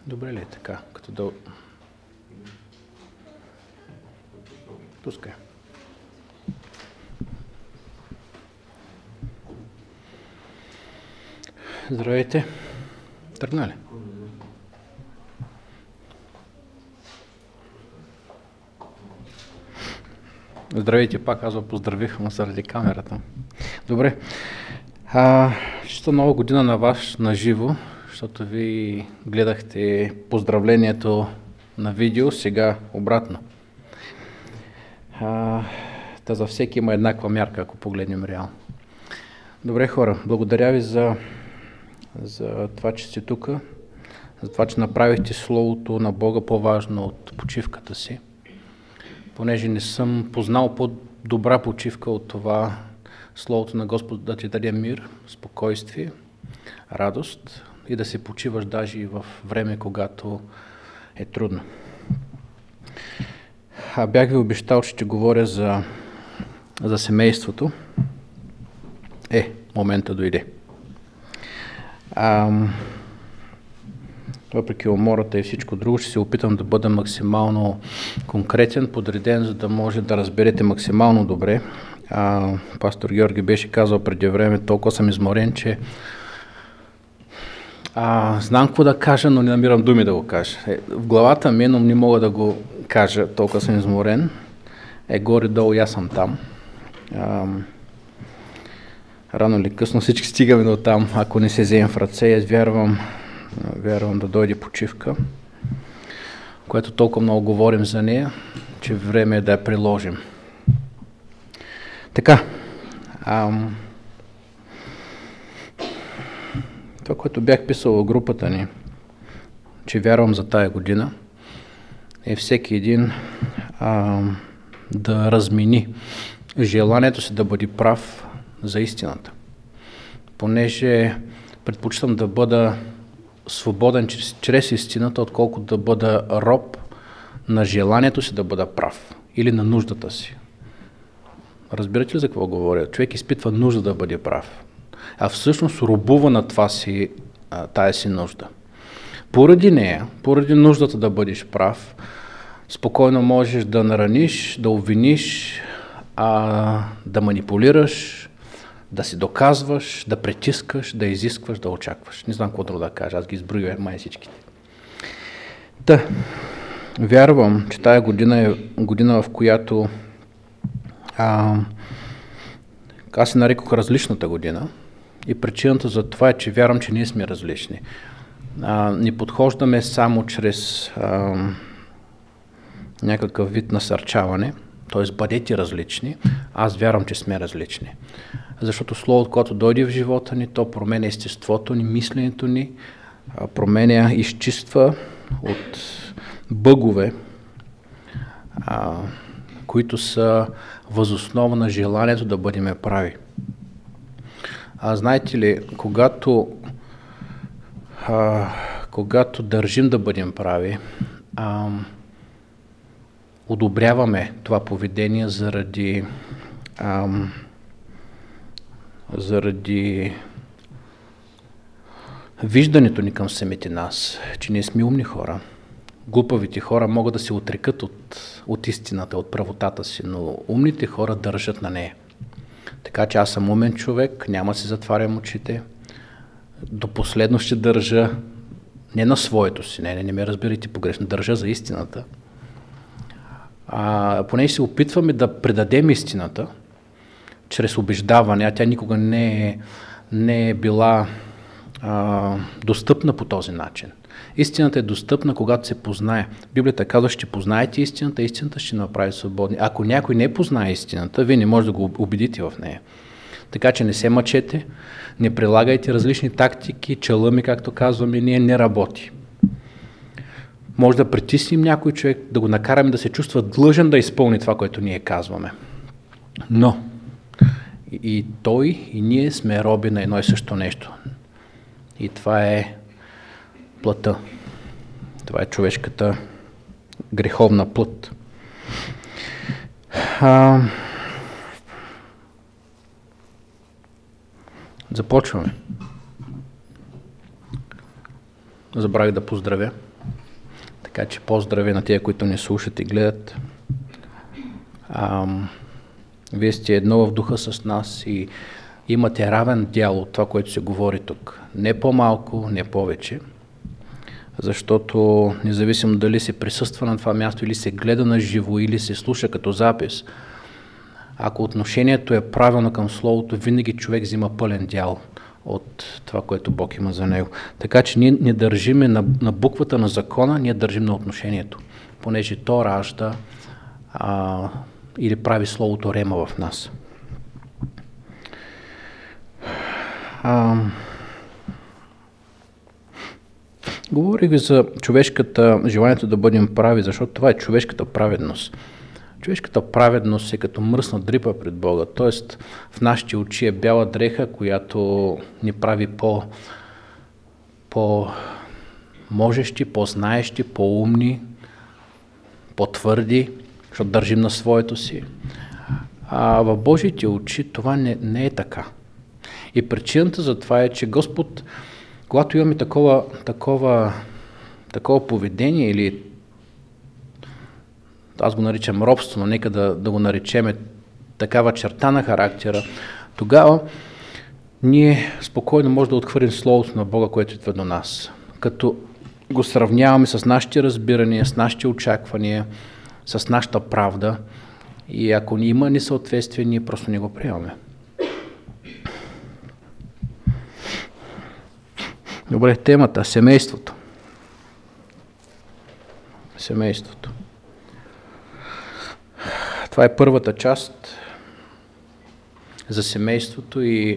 Добре ли е така? Като да... Пускай. Здравейте. Тръгна ли? Здравейте, пак аз поздравих, но заради камерата. Добре. Чиста нова година на вас на живо, защото ви гледахте поздравлението на видео, сега обратно. Та за всеки има еднаква мярка, ако погледнем реално. Добре, хора, благодаря ви за това, че сте тук, за това, че направихте Словото на Бога по-важно от почивката си. Понеже не съм познал по-добра почивка от това Словото на Господ да ти даде мир, спокойствие, радост и да се почиваш даже и в време, когато е трудно. Бях ви обещал, че ще говоря за семейството. Момента дойде. Въпреки умората и всичко друго, ще се опитам да бъда максимално конкретен, подреден, за да може да разберете максимално добре. Пастор Георги беше казал преди време, толкова съм изморен, че знам какво да кажа, но не намирам думи да го кажа. В главата ми, но не мога да го кажа, толкова съм изморен. Горе-долу, аз съм там. Рано или късно всички стигаме до там, ако не се вземем в ръце. Аз вярвам да дойде почивка, което толкова много говорим за нея, че време е да я приложим. Така, това, което бях писал в групата ни, че вярвам за тая година, е всеки един да размени желанието си да бъде прав за истината. Понеже предпочитам да бъда свободен чрез истината, отколкото да бъда роб на желанието си да бъда прав или на нуждата си. Разбирате ли за какво говоря? Човек изпитва нужда да бъде прав, а всъщност робува на тая си нужда. Поради нея, поради нуждата да бъдеш прав, спокойно можеш да нараниш, да обвиниш, да манипулираш, да си доказваш, да притискаш, да изискваш, да очакваш. Не знам какво друго да кажа, аз ги изброя май всичките. Вярвам, че тая година е година, в която аз се нарекох различната година и причината за това е, че вярвам, че ние сме различни. Не подхождаме само чрез някакъв вид насърчаване, т.е. бъдете различни, аз вярвам, че сме различни. Защото Словото, когато дойде в живота ни, то променя естеството ни, мисленето ни, променя, изчиства от бъгове, които са възоснова на желанието да бъдем прави. Знаете ли, когато държим да бъдем прави, одобряваме това поведение заради виждането ни към самите нас, че ние сме умни хора. Глупавите хора могат да се отрекат от истината, от правотата си, но умните хора държат на нея. Така че аз съм умен човек, няма да си затварям очите. До последно ще държа не на своето си, не ме разбирайте погрешно, държа за истината. Понеже се опитваме да предадем истината чрез убеждаване, а тя никога не е била достъпна по този начин. Истината е достъпна, когато се познае. Библията казва, ще познаете истината, истината ще направи свободни. Ако някой не познае истината, вие не може да го убедите в нея. Така че не се мъчете, не прилагайте различни тактики, чалъми, както казваме, ние не работи. Може да притиснем някой човек, да го накараме да се чувства длъжен да изпълни това, което ние казваме. Но и той, и ние сме роби на едно и също нещо. И това е плътта. Това е човешката греховна плът. Започваме. Забравих да поздравя. Така че поздрави на тия, които ни слушат и гледат. Вие сте едно в духа с нас и имате равен дял от това, което се говори тук. Не по-малко, не повече. Защото независимо дали се присъства на това място или се гледа на живо, или се слуша като запис, ако отношението е правилно към Словото, винаги човек взима пълен дял от това, което Бог има за него. Така че ние не държиме на буквата на закона, ние държим на отношението, понеже то ражда или прави Словото рема в нас. Говорих ви за човешката желанието да бъдем прави, защото това е човешката праведност. Човешката праведност е като мръсна дрипа пред Бога, т.е. в нашите очи е бяла дреха, която ни прави по-можещи, по-знаещи, по-умни, по-твърди, защото държим на своето си. А в Божите очи това не е така. И причината за това е, че Господ, когато имаме такова поведение, или аз го наричам робство, но нека да го наречеме такава черта на характера, тогава ние спокойно може да отхвърлим Словото на Бога, което идва до нас. Като го сравняваме с нашите разбирания, с нашите очаквания, с нашата правда, и ако има несъответствие, ние просто не го приемаме. Добре, темата – семейството. Семейството. Това е първата част за семейството и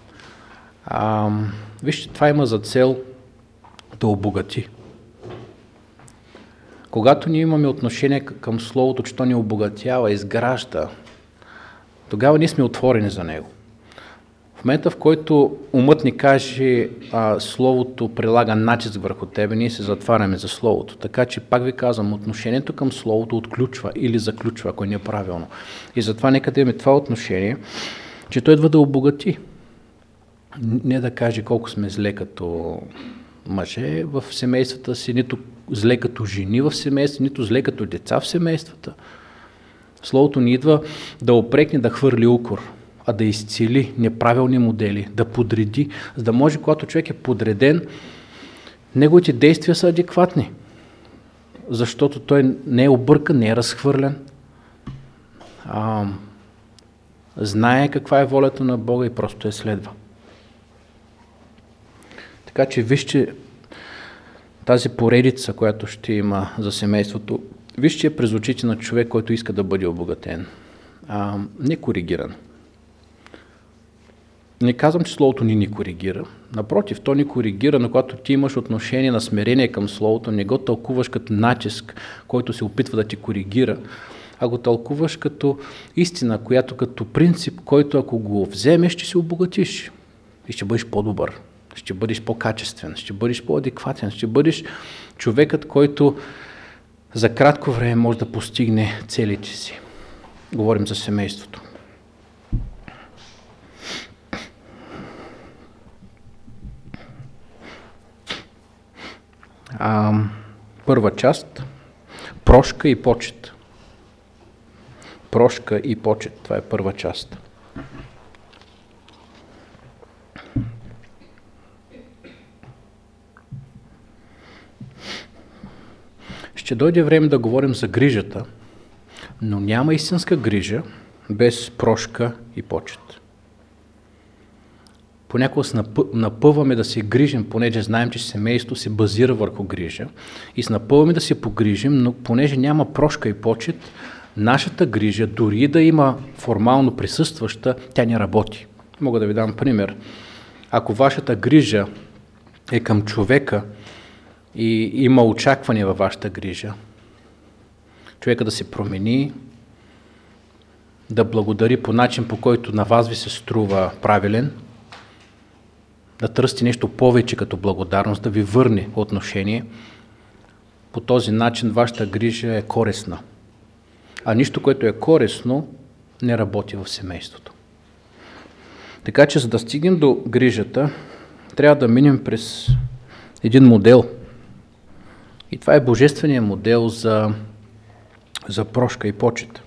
вижте, това има за цел да обогати. Когато ние имаме отношение към Словото, че то ни обогатява, изгражда, тогава ние сме отворени за него. В момента, в който умът ни каже, Словото прилага натиск върху тебе, ние се затваряме за Словото. Така че, пак ви казвам, отношението към Словото отключва или заключва, ако е неправилно. И затова нека да имаме това отношение, че той идва да обогати. Не да каже колко сме зле като мъже в семействата си, нито зле като жени в семействата, нито зле като деца в семействата. Словото ни идва да опрекне, да хвърли укор, а да изцели неправилни модели, да подреди, за да може, когато човек е подреден, неговите действия са адекватни, защото той не е объркан, не е разхвърлен, знае каква е волята на Бога и просто я следва. Така че вижте тази поредица, която ще има за семейството, вижте я през очите на човек, който иска да бъде обогатен, не коригиран. Не казвам, че Словото ни коригира. Напротив, то ни коригира, но когато ти имаш отношение на смирение към Словото, не го тълкуваш като натиск, който се опитва да ти коригира, а го тълкуваш като истина, която като принцип, който ако го вземеш, ще се обогатиш и ще бъдеш по-добър, ще бъдеш по-качествен, ще бъдеш по-адекватен, ще бъдеш човекът, който за кратко време може да постигне целите си. Говорим за семейството. Първа част – прошка и почет. Прошка и почет, това е първа част. Ще дойде време да говорим за грижата, но няма истинска грижа без прошка и почет. Понякога се напъваме да се грижим, понеже знаем, че семейството се базира върху грижа, и се напъваме да се погрижим, но понеже няма прошка и почет, нашата грижа, дори да има формално присъстваща, тя не работи. Мога да ви дам пример. Ако вашата грижа е към човека и има очакване във вашата грижа, човека да се промени, да благодари по начин, по който на вас ви се струва правилен, да търсите нещо повече като благодарност, да ви върне отношение, по този начин вашата грижа е корисна. А нищо, което е корисно, не работи в семейството. Така че, за да стигнем до грижата, трябва да минем през един модел. И това е божественият модел за прошка и почет.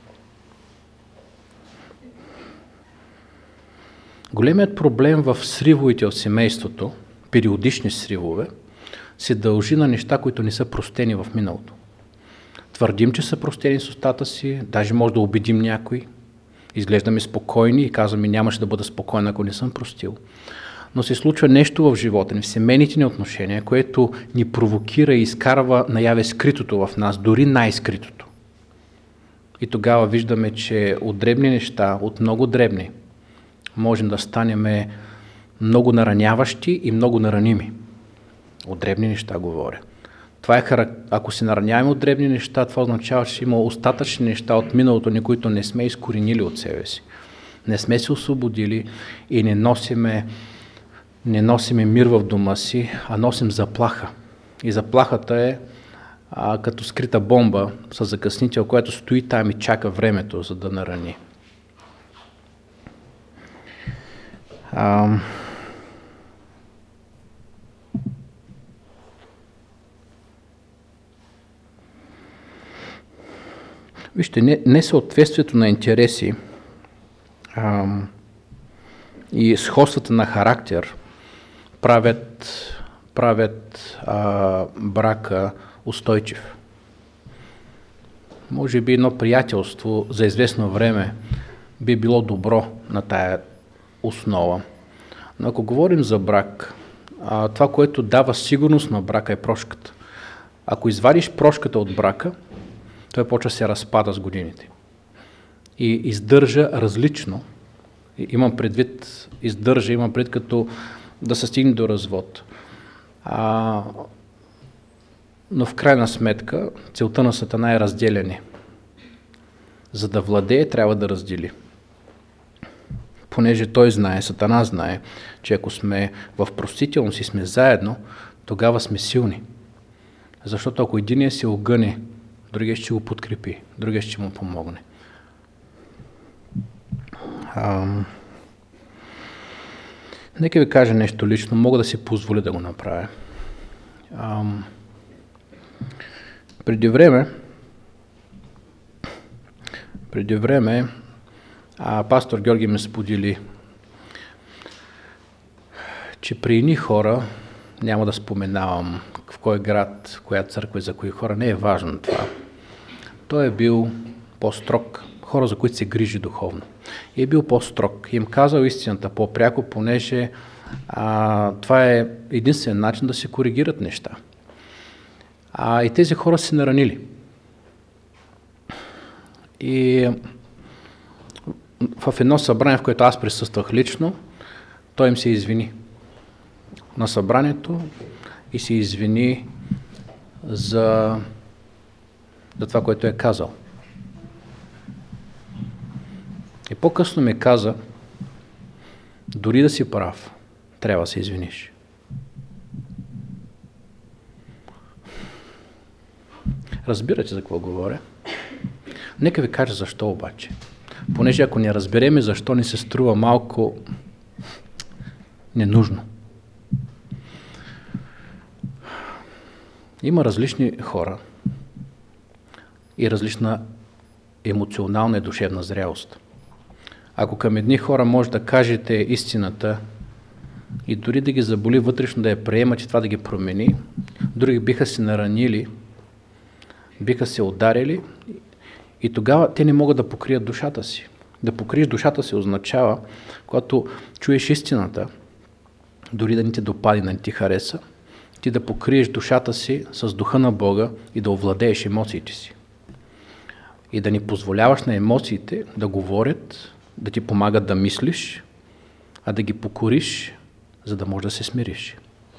Големият проблем в сривовете в семейството, периодични сривове, се дължи на неща, които не са простени в миналото. Твърдим, че са простени с устата си, даже може да убедим някой, изглеждаме спокойни и казваме, нямаше да бъда спокоен, ако не съм простил. Но се случва нещо в живота ни, в семейните ни отношения, което ни провокира и изкарва наяве скритото в нас, дори най-скритото. И тогава виждаме, че от дребни неща, от много дребни, можем да станем много нараняващи и много нараними. От дребни неща говоря. Това ако се нараняваме от дребни неща, това означава, че има остатъчни неща от миналото ни, които не сме изкоренили от себе си. Не сме се освободили и не носиме мир в дома си, а носим заплаха. И заплахата е като скрита бомба с закъснител, която стои там и чака времето, за да нарани. Вижте, несъответствието на интереси и сходствата на характер правят брака устойчив. Може би едно приятелство за известно време би било добро на тая основа. Но ако говорим за брак, това, което дава сигурност на брака е прошката. Ако извадиш прошката от брака, той почва да се разпада с годините. И издържа различно. Имам предвид като да се стигне до развод. Но в крайна сметка целта на Сатана е разделяне. За да владее, трябва да раздели. Понеже той знае, Сатана знае, че ако сме в простителност и сме заедно, тогава сме силни. Защото ако единия се огъне, другия ще го подкрепи, другия ще му помогне. Нека ви кажа нещо лично, мога да си позволя да го направя. Преди време пастор Георги ме сподели, че при едни хора, няма да споменавам в кой град, в коя църква и за кои хора, не е важно това. Той е бил по-строг, хора, за които се грижи духовно. И е бил по-строг. Им казал истината по-пряко, понеже това е единствен начин да се коригират неща. И тези хора се наранили. И в едно събрание, в което аз присъствах лично, той им се извини на събранието и се извини за това, което е казал. И по-късно ми каза, дори да си прав, трябва да се извиниш. Разбирате за какво говоря? Нека ви кажа защо обаче. Понеже ако не разбереме защо, ни се струва малко ненужно. Има различни хора и различна емоционална и душевна зрялост. Ако към едни хора може да кажете истината и дори да ги заболи вътрешно да я приемат и това да ги промени, други биха се наранили, биха се ударили и тогава те не могат да покрият душата си. Да покриеш душата си означава, когато чуеш истината, дори да не те допади, да не ти хареса, ти да покриеш душата си с духа на Бога и да овладееш емоциите си. И да не позволяваш на емоциите да говорят, да ти помагат да мислиш, а да ги покориш, за да можеш да се смириш.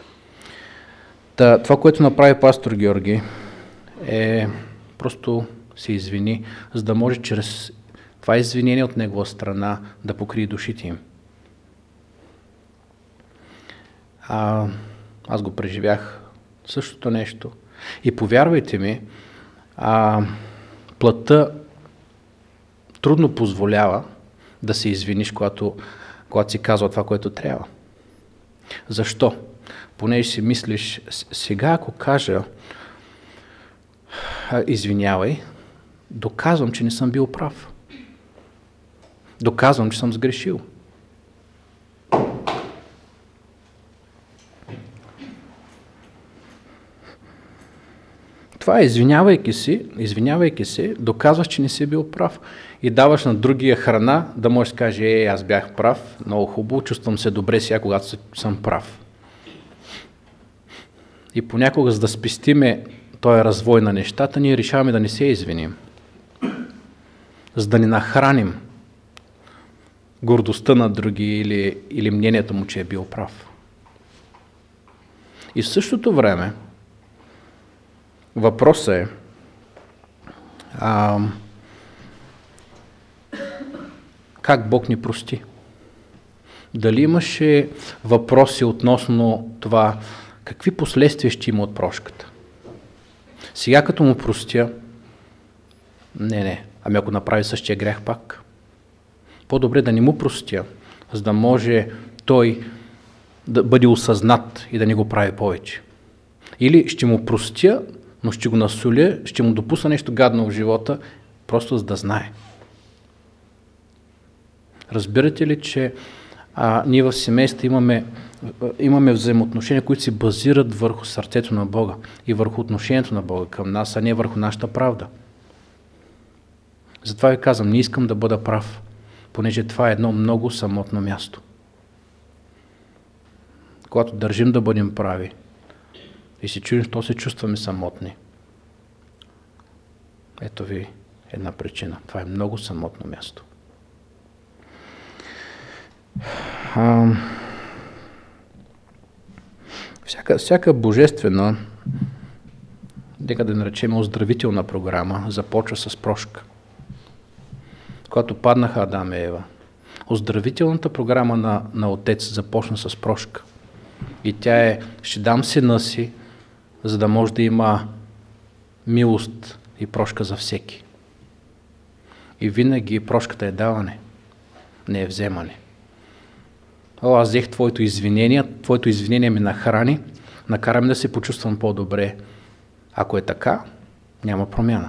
Това, което направи пастор Георги, е просто се извини, за да може чрез това извинение от негова страна да покрие душите им. Аз го преживях същото нещо. И повярвайте ми, плътта трудно позволява да се извиниш, когато си казва това, което трябва. Защо? Понеже си мислиш, сега ако кажа извинявай, доказвам, че не съм бил прав. Доказвам, че съм сгрешил. Това е извинявайки се, доказваш, че не си бил прав. И даваш на другия храна, да можеш да каже, аз бях прав, много хубаво, чувствам се добре сега, когато съм прав. И понякога, за да спестиме този развой на нещата, ние решаваме да не се извиним. За да не нахраним гордостта на други или мнението му, че е бил прав. И в същото време, въпросът е, как Бог ни прости? Дали имаше въпроси относно това, какви последствия ще има от прошката? Сега като му простя, ами ако направи същия грех пак, по-добре да не му простя, за да може той да бъде осъзнат и да не го прави повече. Или ще му простя, но ще го насоля, ще му допусна нещо гадно в живота, просто за да знае. Разбирате ли, че ние в семейство имаме взаимоотношения, които се базират върху сърцето на Бога и върху отношението на Бога към нас, а не върху нашата правда. Затова ви казвам, не искам да бъда прав, понеже това е едно много самотно място. Когато държим да бъдем прави и се чуем, що се чувстваме самотни. Ето ви една причина. Това е много самотно място. Всяка божествена, нека да наречем оздравителна програма, започва с прошка. Когато паднаха Адам и Ева, оздравителната програма на Отец започна с прошка. И тя е, ще дам сина си, за да може да има милост и прошка за всеки. И винаги прошката е даване, не е вземане. Аз взех твоето извинение ме нахрани, накара ме да се почувствам по-добре. Ако е така, няма промяна.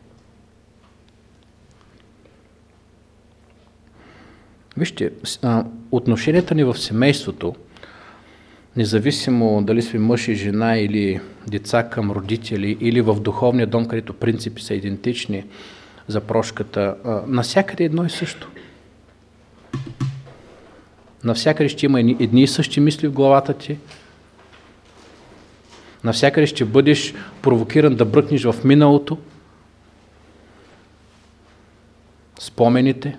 Вижте, отношенията ни в семейството, независимо дали сме мъж и жена или деца към родители, или в духовния дом, където принципи са идентични за прошката, навсякъде едно и също. Навсякъде ще има едни и същи мисли в главата ти. Навсякъде ще бъдеш провокиран да бръкнеш в миналото. Спомените.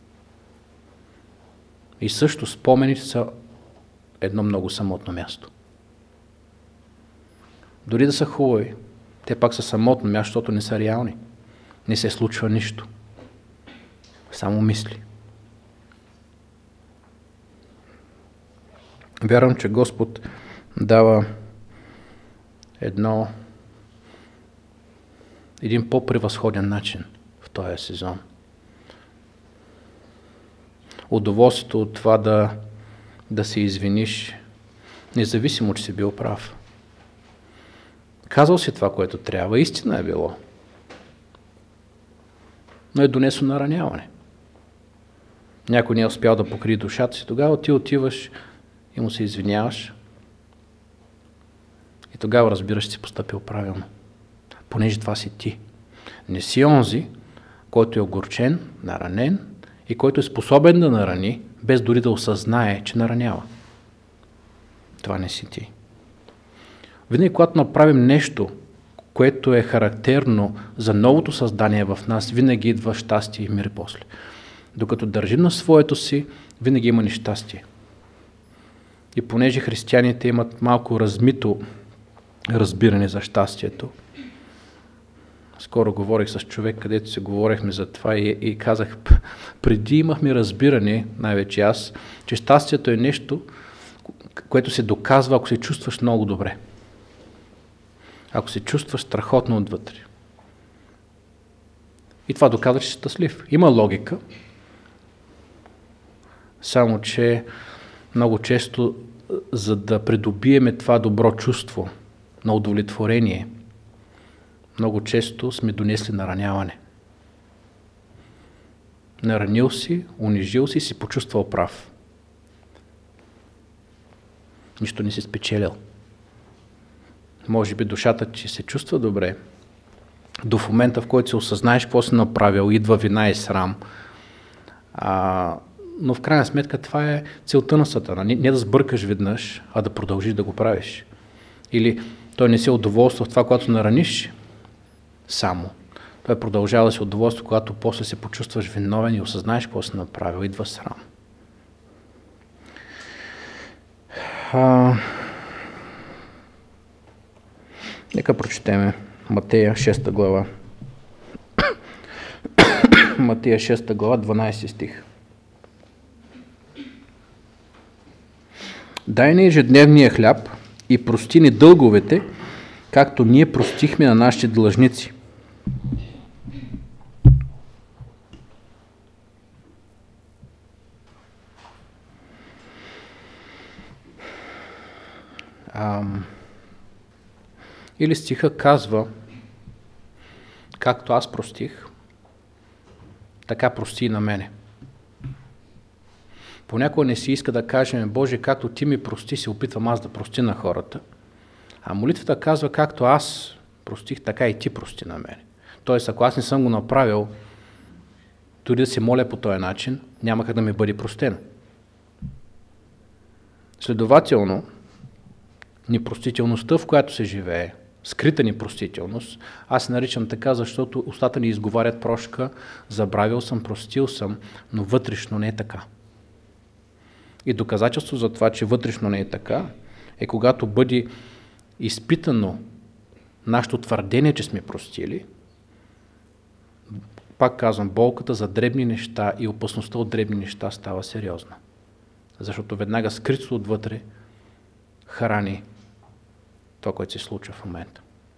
И също спомените са едно много самотно място. Дори да са хубави, те пак са самотно място, защото не са реални. Не се случва нищо. Само мисли. Вярвам, че Господ дава един по-превъзходен начин в този сезон. Удоволствието от това да се извиниш, независимо, че си бил прав. Казал си това, което трябва, истина е било. Но е донесло нараняване. Някой не е успял да покрие душата си, тогава ти отиваш и му се извиняваш. И тогава разбираш, че си постъпил правилно. Понеже това си ти. Не си онзи, който е огорчен, наранен и който е способен да нарани, без дори да осъзнае, че наранява. Това не си ти. Винаги, когато направим нещо, което е характерно за новото създание в нас, винаги идва щастие и мир после. Докато държим на своето си, винаги има нещастие. И понеже християните имат малко размито разбиране за щастието, скоро говорих с човек, където се говорихме за това и казах, преди имахме разбиране, най-вече аз, че щастието е нещо, което се доказва, ако се чувстваш много добре. Ако се чувстваш страхотно отвътре. И това доказва, че си щастлив. Има логика, само че много често, за да придобиеме това добро чувство на удовлетворение, много често сме донесли нараняване. Наранил си, унижил си почувствал прав. Нищо не си спечелил. Може би душата ти се чувства добре. До в момента, в който се осъзнаеш какво си направил, идва вина и срам. Но в крайна сметка това е целта на Сатана. Не да сбъркаш веднъж, а да продължиш да го правиш. Или той не се удоволства в това, когато нараниш само. Той продължава да се удоволства, когато после се почувстваш виновен и осъзнаеш какво си направил, идва срам. Нека прочетеме Матея 6 глава. Матея 6 глава, 12 стих. Дай ни ежедневния хляб и прости ни дълговете, както ние простихме на нашите длъжници. Или стиха казва, както аз простих, така прости и на мене. Понякога не си иска да кажем, Боже, както ти ми прости, се опитвам аз да прости на хората. А молитвата казва, както аз простих, така и ти прости на мене. Тоест, ако аз не съм го направил, дори да се моля по този начин, няма как да ми бъде простено. Следователно, непростителността, в която се живее, скрита непростителност, аз наричам така, защото устата ни изговарят прошка, забравил съм, простил съм, но вътрешно не е така. И доказателство за това, че вътрешно не е така, е когато бъде изпитано нашето твърдение, че сме простили, пак казвам, болката за дребни неща и опасността от дребни неща става сериозна. Защото веднага скрито отвътре храни това, което се случва в момента.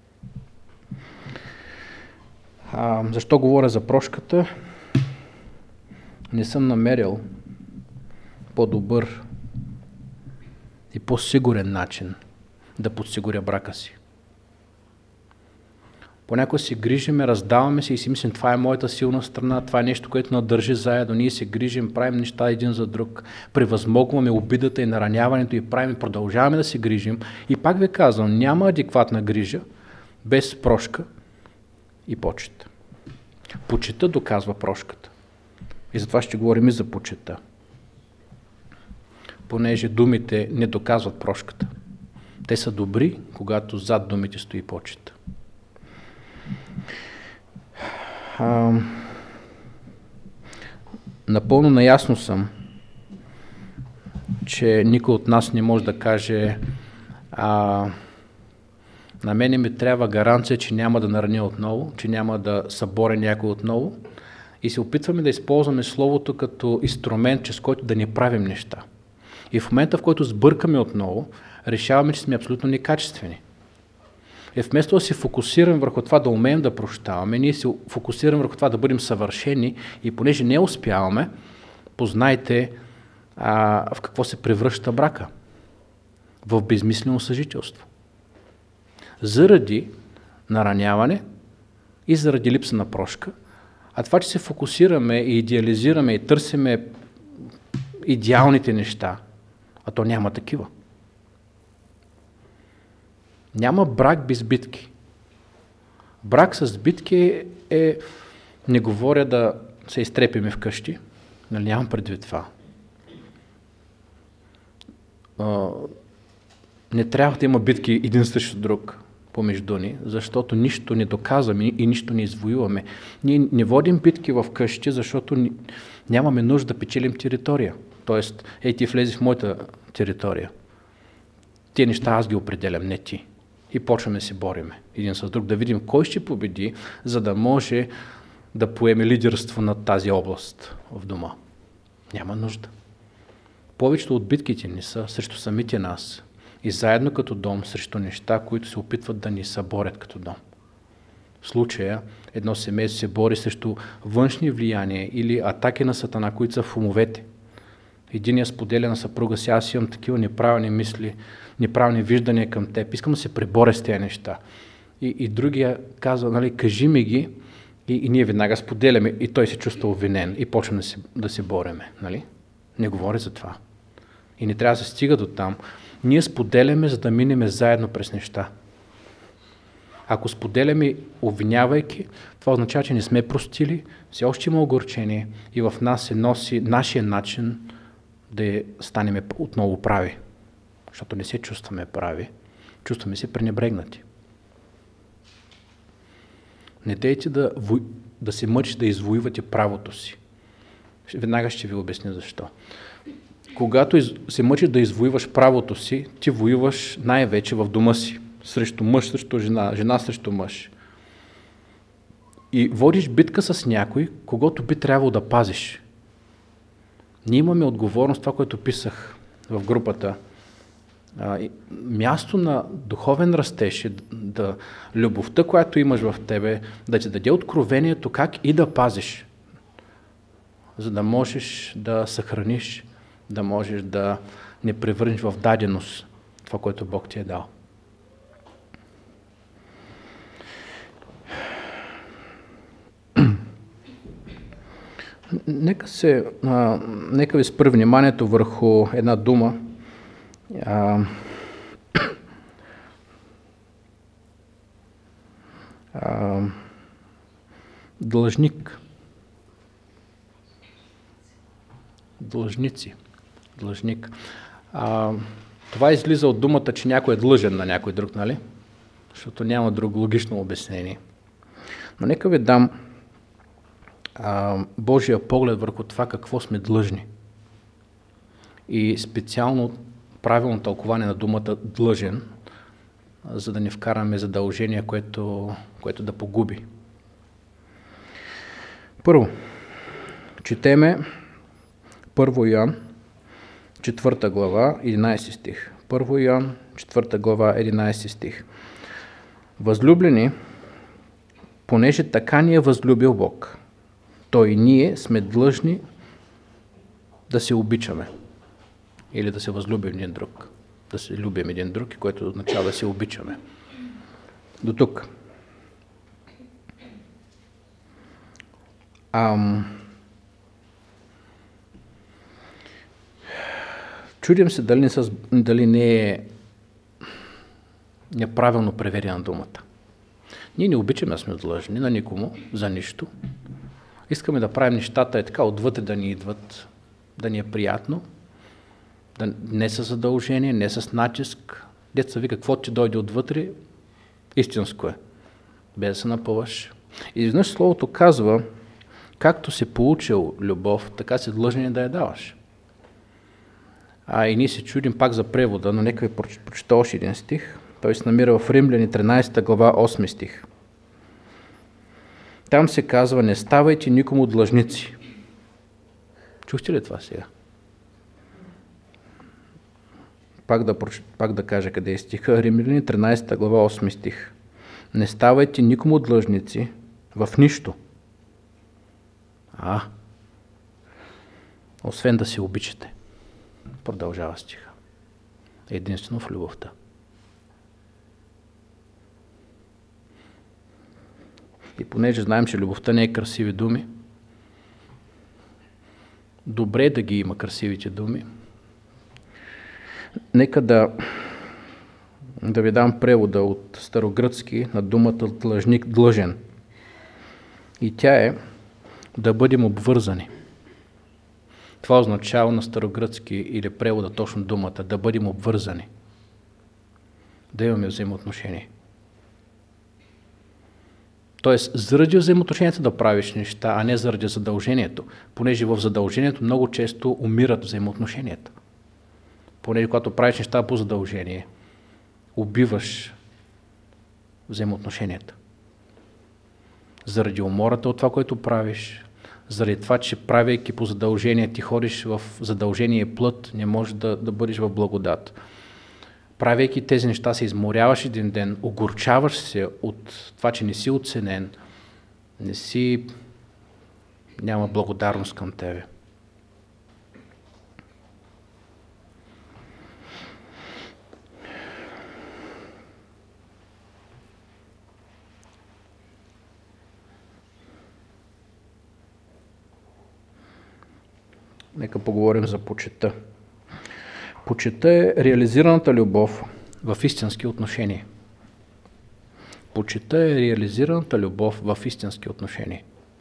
Защо говоря за прошката? Не съм намерил по-добър и по-сигурен начин да подсигуря брака си. Понякога се грижиме, раздаваме се и си мислим, това е моята силна страна, това е нещо, което надържи заедно, ние се грижим, правим неща един за друг, превъзмогваме обидата и нараняването и правим, продължаваме да се грижим. И пак ви казвам, няма адекватна грижа без прошка и почет. Почета доказва прошката. И затова ще говорим и за почета. Понеже думите не доказват прошката. Те са добри, когато зад думите стои почета. Напълно наясно съм, че никой от нас не може да каже на мене ми трябва гаранция, че няма да нараня отново, че няма да съборя някой отново и се опитваме да използваме словото като инструмент, чрез който да не правим неща. И в момента, в който сбъркаме отново, решаваме, че сме абсолютно некачествени. И вместо да се фокусираме върху това да умеем да прощаваме, ние се фокусираме върху това да бъдем съвършени и понеже не успяваме, познайте в какво се превръща брака. В безмислено съжителство. Заради нараняване и заради липса на прошка, а това, че се фокусираме и идеализираме и търсиме идеалните неща, а то няма такива. Няма брак без битки. Брак с битки е, не говоря да се изтрепиме вкъщи, нали, нямам предвид това. Не трябва да има битки един срещу друг помежду ни, защото нищо не доказваме и нищо не извоюваме. Ние не водим битки в къщи, защото нямаме нужда да печелим територия. Тоест, ти влези в моята територия. Тези неща аз ги определям, не ти. И почваме да се бориме един с друг, да видим кой ще победи, за да може да поеме лидерство на тази област в дома. Няма нужда. Повечето от битките ни са срещу самите нас и заедно като дом срещу неща, които се опитват да ни съборят като дом. В случая едно семейство се бори срещу външни влияния или атаки на Сатана, които са в умовете. Единият споделя на съпруга си, аз имам такива неправилни мисли, неправилни виждания към теб. Искам да се преборя с тези неща. и другия казва, нали, кажи ми ги, и ние веднага споделяме, и той се чувства обвинен и почва да се бореме. Нали? Не говори за това. И не трябва да се стига до там. Ние споделяме, за да минеме заедно през неща. Ако споделяме, обвинявайки, това означава, че не сме простили, все още има огорчение и в нас се носи нашия начин да станем отново прави. Защото не се чувстваме прави, чувстваме се пренебрегнати. Не дейте да се мъчите да извоювате правото си. Веднага ще ви обясня защо. Когато се мъчиш да извоюваш правото си, ти воюваш най-вече в дома си. Срещу мъж, срещу жена, жена срещу мъж. И водиш битка с някой, когото би трябвало да пазиш. Ние имаме отговорност, това, което писах в групата. Място на духовен растеж е любовта, която имаш в тебе, да ти даде откровението как и да пазиш, за да можеш да съхраниш, да можеш да не превърнеш в даденост това, което Бог ти е дал. Нека ви спра вниманието върху една дума. Длъжник. Длъжници. Длъжник. Това излиза от думата, че някой е длъжен на някой друг, нали? Защото няма друго логично обяснение. Но нека ви дам Божия поглед върху това какво сме длъжни. И специално правилно тълкование на думата длъжен, за да не вкараме задължение, което да погуби. Първо, четеме 1 Йоан, 4 глава, 11 стих. 1 Йоан, 4 глава, 11 стих. Възлюблени, понеже така ни е възлюбил Бог, то и ние сме длъжни да се обичаме. Или да се възлюбим един друг. Да се любим един друг, което означава да се обичаме. До тук. Чудим се дали не е неправилно преверена думата. Ние не обичаме да сме длъжни на никому, за нищо. Искаме да правим нещата така отвътре да ни идват, да ни е приятно, не с задължение, не с натиск. Деца ви какво ти дойде отвътре, истинско е, без да се напъваш. И изведнъж Словото казва, както си получил любов, така си длъжен да я даваш. И ние се чудим пак за превода, но нека ви прочета още един стих. Той се намира в Римляни 13 глава 8 стих. Там се казва, не ставайте никому длъжници. Чухте ли това сега? Пак да кажа къде е стиха. Римляни 13 глава 8 стих. Не ставайте никому длъжници в нищо. Освен да се обичате. Продължава стиха. Единствено в любовта. И понеже знаем, че любовта не е красиви думи, добре да ги има красивите думи. Нека да ви дам превода от старогръцки на думата длъжник, длъжен. И тя е да бъдем обвързани. Това означава на старогръцки или превода точно думата, да бъдем обвързани. Да имаме взаимоотношения. Тоест, заради взаимоотношенията да правиш неща, а не заради задължението. Понеже в задължението много често умират взаимоотношенията. Понеже когато правиш неща по задължение, убиваш взаимоотношенията. Заради умората от това, което правиш, заради това, че правейки по задължение, ти ходиш в задължение плът, не можеш да бъдеш в благодат. Правейки тези неща, се изморяваш един ден, огорчаваш се от това, че не си оценен, няма благодарност към тебе. нека поговорим за почитта. Почитта е реализираната любов в истински отношения. Почитта е реализираната любов в истински отношения.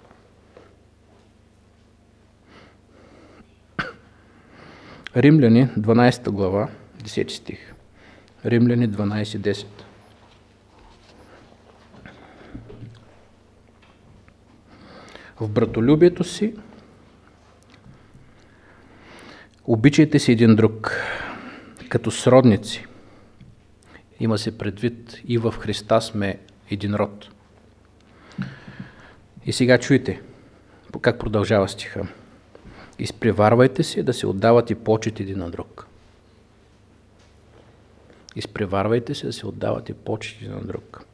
Римляни, 12 глава, 10 стих. Римляни 12:10. В братолюбието си обичайте си един друг, като сродници. Има се предвид, и в Христа сме един род. И сега чуйте, как продължава стиха. Изпреварвайте се да се отдават и почет един на друг. Изпреварвайте се да се отдават и почет един на друг.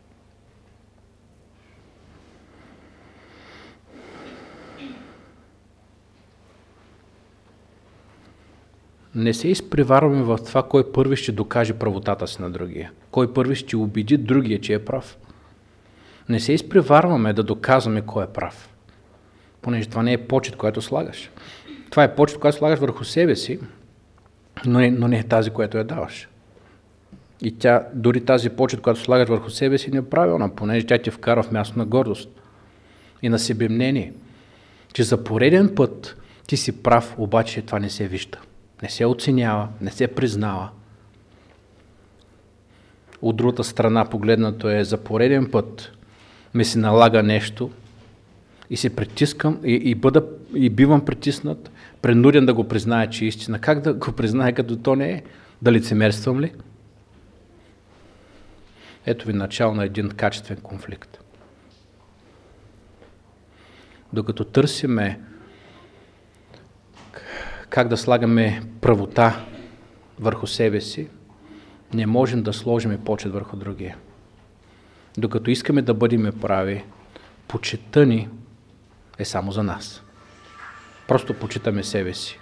Не се изпреварваме в това, кой първи ще докаже правотата си на другия. Кой първи ще убеди другия, че е прав. Не се изпреварваме да доказваме кой е прав. Понеже това не е почет, която слагаш. Това е почет, която слагаш върху себе си, но не е тази, която я даваш. И дори тази почет, която слагаш върху себе си, не е правилна, понеже тя те вкара в място на гордост и на себемнение. Че за пореден път ти си прав, обаче това не се вижда. Не се оценява, не се признава. От другата страна погледнато е, за пореден път ми се налага нещо и се притискам и бивам притиснат, принуден да го призная, че е истина. Как да го призная, като то не е? Да лицемерствам ли? Ето ви начало на един качествен конфликт. Докато търсиме как да слагаме правота върху себе си, не можем да сложим почет върху другия. Докато искаме да бъдем прави, почетта ни е само за нас. Просто почитаме себе си.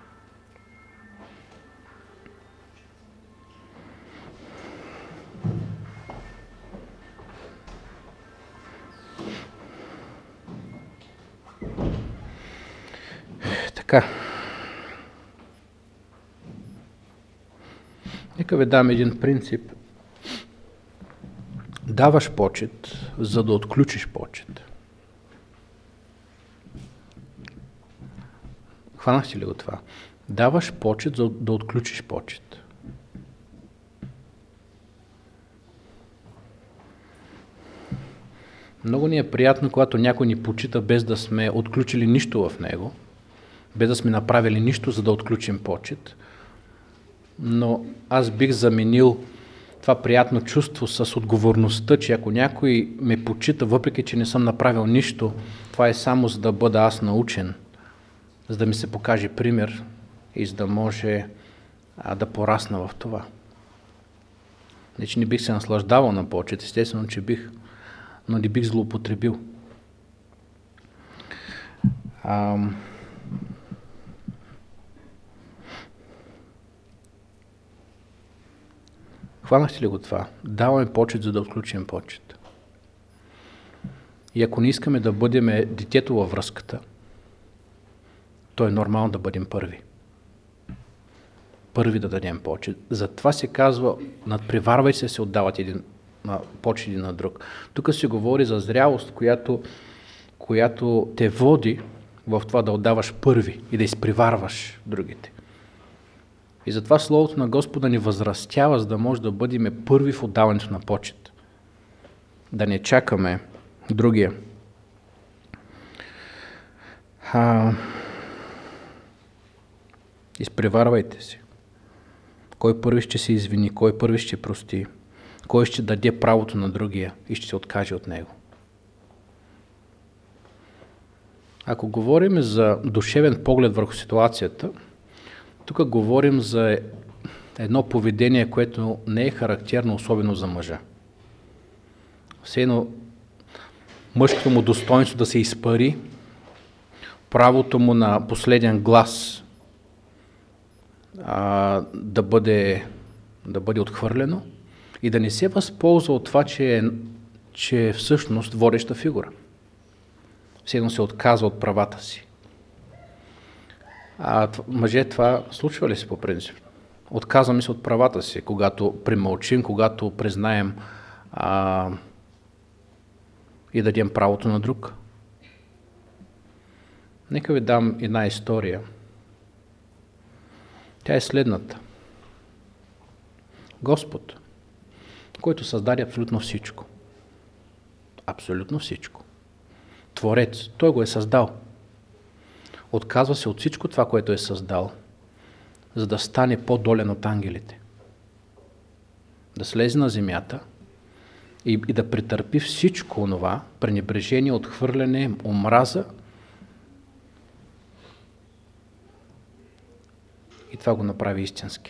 Така. Нека ви дам един принцип. Даваш почет, за да отключиш почет. Хванахте ли го това? Даваш почет, за да отключиш почет. Много ни е приятно, когато някой ни почита, без да сме отключили нищо в него, без да сме направили нищо, за да отключим почет. Но аз бих заменил това приятно чувство с отговорността, че ако някой ме почита, въпреки че не съм направил нищо, това е само за да бъда аз научен, за да ми се покаже пример и за да може да порасна в това. Не, че не бих се наслаждавал на почет, естествено, че бих, но не бих злоупотребил. Хванахте ли го това? Даваме почет, за да отключим почет. И ако не искаме да бъдем детето във връзката, то е нормално да бъдем първи. Първи да дадем почет. Затова се казва, надпреварвай се отдават почет един на друг. Тук се говори за зрялост, която те води в това да отдаваш първи и да изпреварваш другите. И затова Словото на Господа ни възрастява, за да може да бъдем първи в отдаването на почет. Да не чакаме другия. Изпреварвайте се. Кой първи ще се извини, кой първи ще прости, кой ще даде правото на другия и ще се откаже от него. Ако говорим за душевен поглед върху ситуацията, тук говорим за едно поведение, което не е характерно особено за мъжа. Все едно мъжкото му достоинство да се изпари, правото му на последен глас да бъде отхвърлено и да не се възползва от това, че е всъщност водеща фигура. Все едно се отказва от правата си. Мъже, това случва ли се по принцип? Отказваме се от правата си, когато премълчим, когато признаем и дадем правото на друг. Нека ви дам една история. Тя е следната. Господ, който създаде абсолютно всичко. Абсолютно всичко. Творец, Той го е създал. Отказва се от всичко това, което е създал, за да стане по-долен от ангелите. Да слезе на земята и да претърпи всичко онова, пренебрежение, отхвърляне, омраза. И това го направи истински.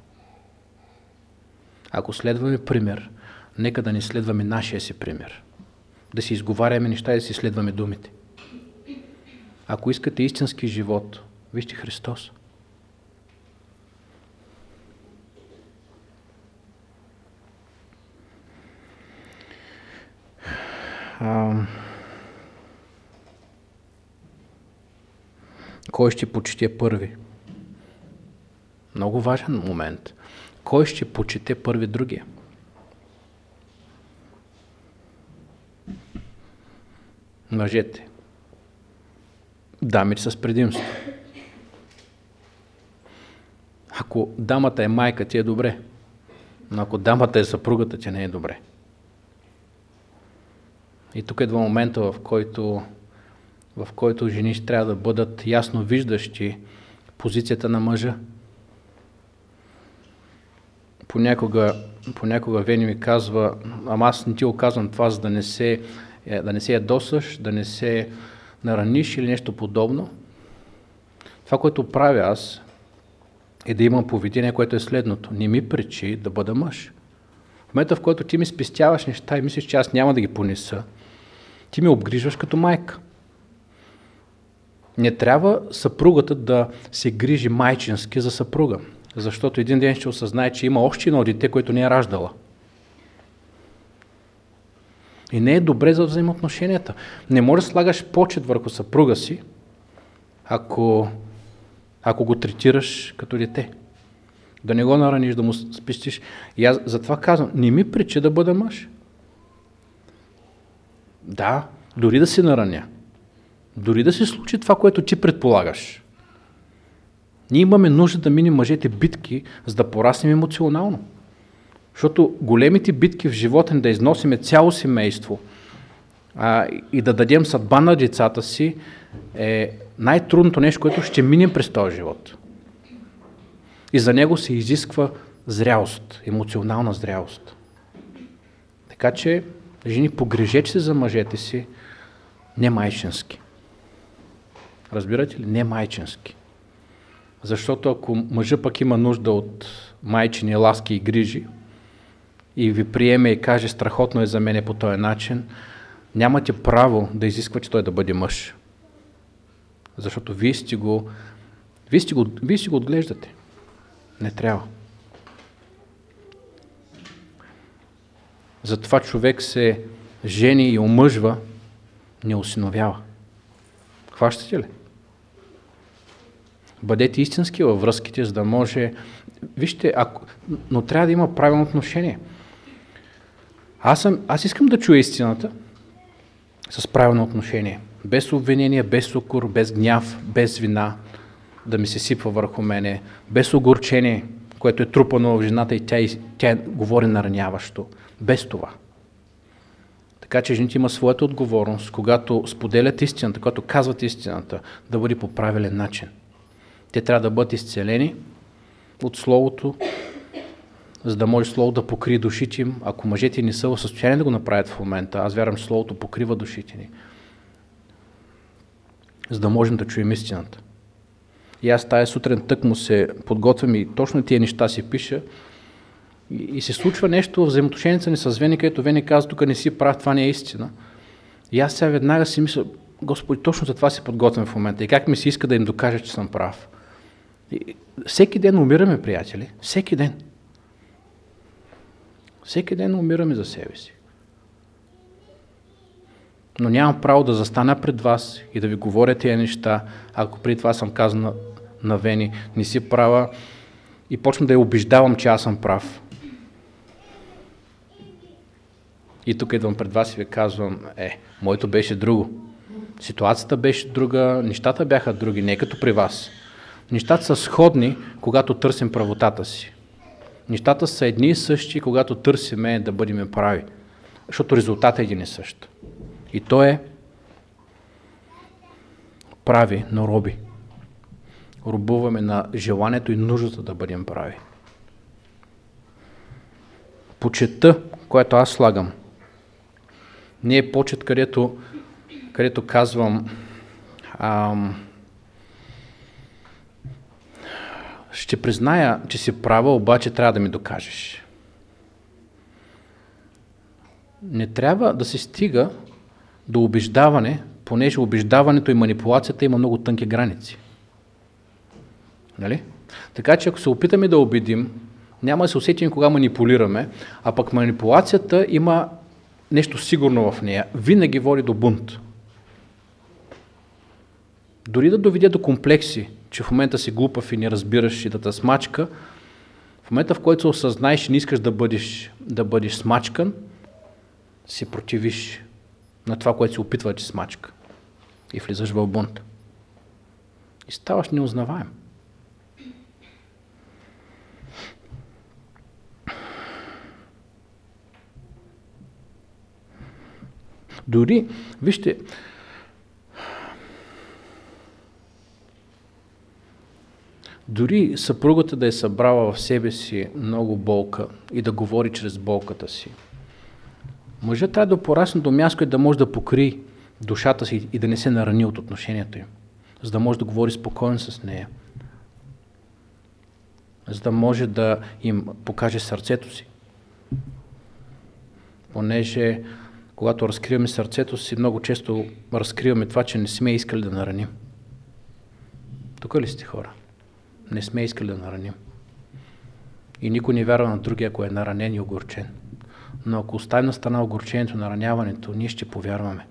Ако следваме пример, нека да не следваме нашия си пример. Да си изговаряме неща и да си следваме думите. Ако искате истински живот, вижте Христос. Кой ще почете първи? Много важен момент. Кой ще почете първи другия? Мъжете. Дамите с предимство. Ако дамата е майка, ти е добре. Но ако дамата е съпругата, ти не е добре. И тук идва момента, в който жени ще трябва да бъдат ясно виждащи позицията на мъжа. Понякога Вени ми казва, ама аз не ти го казвам това, за да не се ядосаш, да не се нараниш или нещо подобно. Това, което правя аз, е да имам поведение, което е следното. Не ми пречи да бъда мъж. В момента, в който ти ми спестяваш неща и мислиш, че аз няма да ги понеса, ти ме обгрижваш като майка. Не трябва съпругата да се грижи майчински за съпруга, защото един ден ще осъзнае, че има още едно дете, което не е раждала. И не е добре за взаимоотношенията. Не можеш да слагаш почет върху съпруга си, ако го третираш като дете. Да не го нараниш, да му спестиш. И аз затова казвам, не ми пречи да бъда мъж. Да, дори да се нараня. Дори да се случи това, което ти предполагаш. Ние имаме нужда да минем мъжете битки, за да пораснем емоционално. Защото големите битки в живота ни да износиме цяло семейство и да дадем съдба на децата си е най-трудното нещо, което ще минем през този живот. И за него се изисква зрялост, емоционална зрялост. Така че, жени, погрижете се за мъжете си, не майчински. Разбирате ли? Не майчински. Защото ако мъжа пък има нужда от майчини ласки и грижи и ви приеме и каже страхотно е за мене по този начин, нямате право да изисквате той да бъде мъж. Защото вие си го отглеждате. Не трябва. Затова човек се жени и омъжва, не осиновява. Хващате ли? Бъдете истински във връзките, за да може... Вижте, но трябва да има правилно отношение. Аз искам да чуя истината с правилно отношение. Без обвинение, без укор, без гняв, без вина да ми се сипва върху мене, без огорчение, което е трупано в жената и тя говори нараняващо. Без това. Така че жените имат своята отговорност, когато споделят истината, когато казват истината, да бъде по правилен начин. Те трябва да бъдат изцелени от Словото, за да може Словото да покрие душите им. Ако мъжете не са в състояние да го направят в момента, аз вярвам, че Словото покрива душите ни, за да можем да чуем истината. И аз тая сутрин тъкмо се подготвям и точно тия неща си пиша и се случва нещо в взаимоотношенията ни с Вени, където Вени казва, тук не си прав, това не е истина. И аз сега веднага си мисля, Господи, точно за това се подготвям в момента и как ми се иска да им докажа, че съм прав. И всеки ден умираме, приятели. Всеки ден. Всеки ден умираме за себе си. Но нямам право да застана пред вас и да ви говоря тия неща, ако преди това съм казал на Вени, не си права и почвам да я убеждавам, че аз съм прав. И тук идвам пред вас и ви казвам, моето беше друго. Ситуацията беше друга, нещата бяха други, не като при вас. Нещата са сходни, когато търсим правотата си. Нещата са едни и същи, когато търсиме да бъдем прави. Защото резултатът е един и същ. И то е прави, но роби. Робуваме на желанието и нуждата да бъдем прави. Почета, която аз слагам, не е почет, където казвам ще призная, че си права, обаче трябва да ми докажеш. Не трябва да се стига до убеждаване, понеже убеждаването и манипулацията има много тънки граници. Нали? Така че ако се опитаме да убедим, няма да се усетим кога манипулираме, а пък манипулацията има нещо сигурно в нея. Винаги води до бунт. Дори да доведе до комплекси, че в момента си глупав и не разбираш и да те смачка, в момента, в който се осъзнаеш и не искаш да бъдеш смачкан, се противиш на това, което се опитва да ти смачка. И влизаш в бунт. И ставаш неузнаваем. Дори, вижте, дори съпругата да е събрала в себе си много болка и да говори чрез болката си, мъжът трябва да порасне до място и да може да покрие душата си и да не се нарани от отношението им, за да може да говори спокойно с нея, за да може да им покаже сърцето си. Понеже когато разкриваме сърцето си, много често разкриваме това, че не сме искали да нараним. Тук ли сте, хора? Не сме искали да нараним. И никой не вярва на другия, ако е наранен и огорчен. Но ако оставим на страна огорчението, нараняването, ние ще повярваме.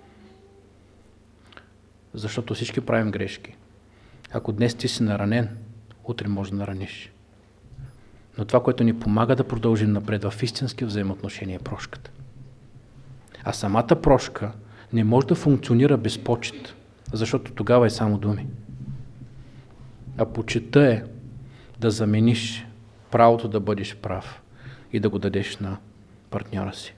Защото всички правим грешки. Ако днес ти си наранен, утре може да нараниш. Но това, което ни помага да продължим напред в истински взаимоотношения, е прошката. А самата прошка не може да функционира без почет, защото тогава е само думи. А почета е да замениш правото да бъдеш прав и да го дадеш на партньора си.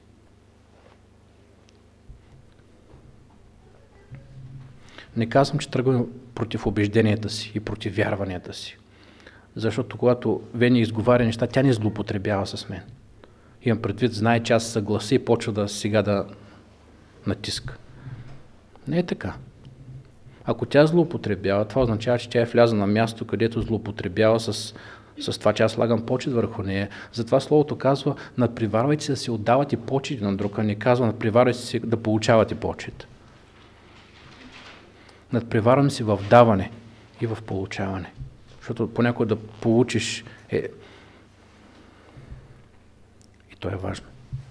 Не казвам, че тръгвам против убежденията си и против вярванията си, защото когато Вени изговаря неща, тя не злоупотребява с мен. Имам предвид, знае, че аз се съглася и почва да натиска. Не е така. Ако тя злоупотребява, това означава, че тя е влязла на място, където злоупотребява с това, че аз слагам почет върху нея. Затова Словото казва, надпреварвайте се да се отдавате почет на друг, а не казва, надпреварвайте се да получавате почет. Надпреварвам се в даване и в получаване. Защото понякога да получиш и то е важно.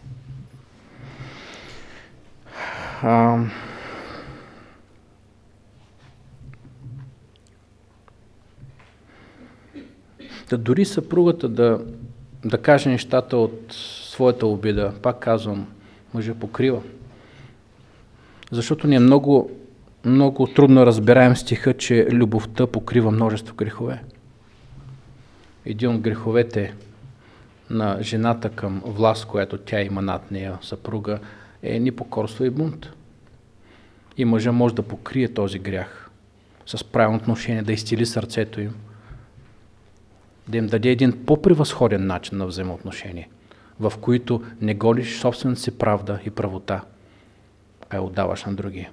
Да дори съпругата да каже нещата от своята обида, пак казвам, мъжът покрива. Защото ни е много, много трудно разбираем стиха, че любовта покрива множество грехове. Един от греховете на жената към власт, която тя има над нея, съпруга, е непокорство и бунт. И мъжът може да покрие този грях с правилно отношение, да изцели сърцето им, да им даде един по-превъзходен начин на взаимоотношение, в които не голиш собствената си правда и правота, а я отдаваш на другия.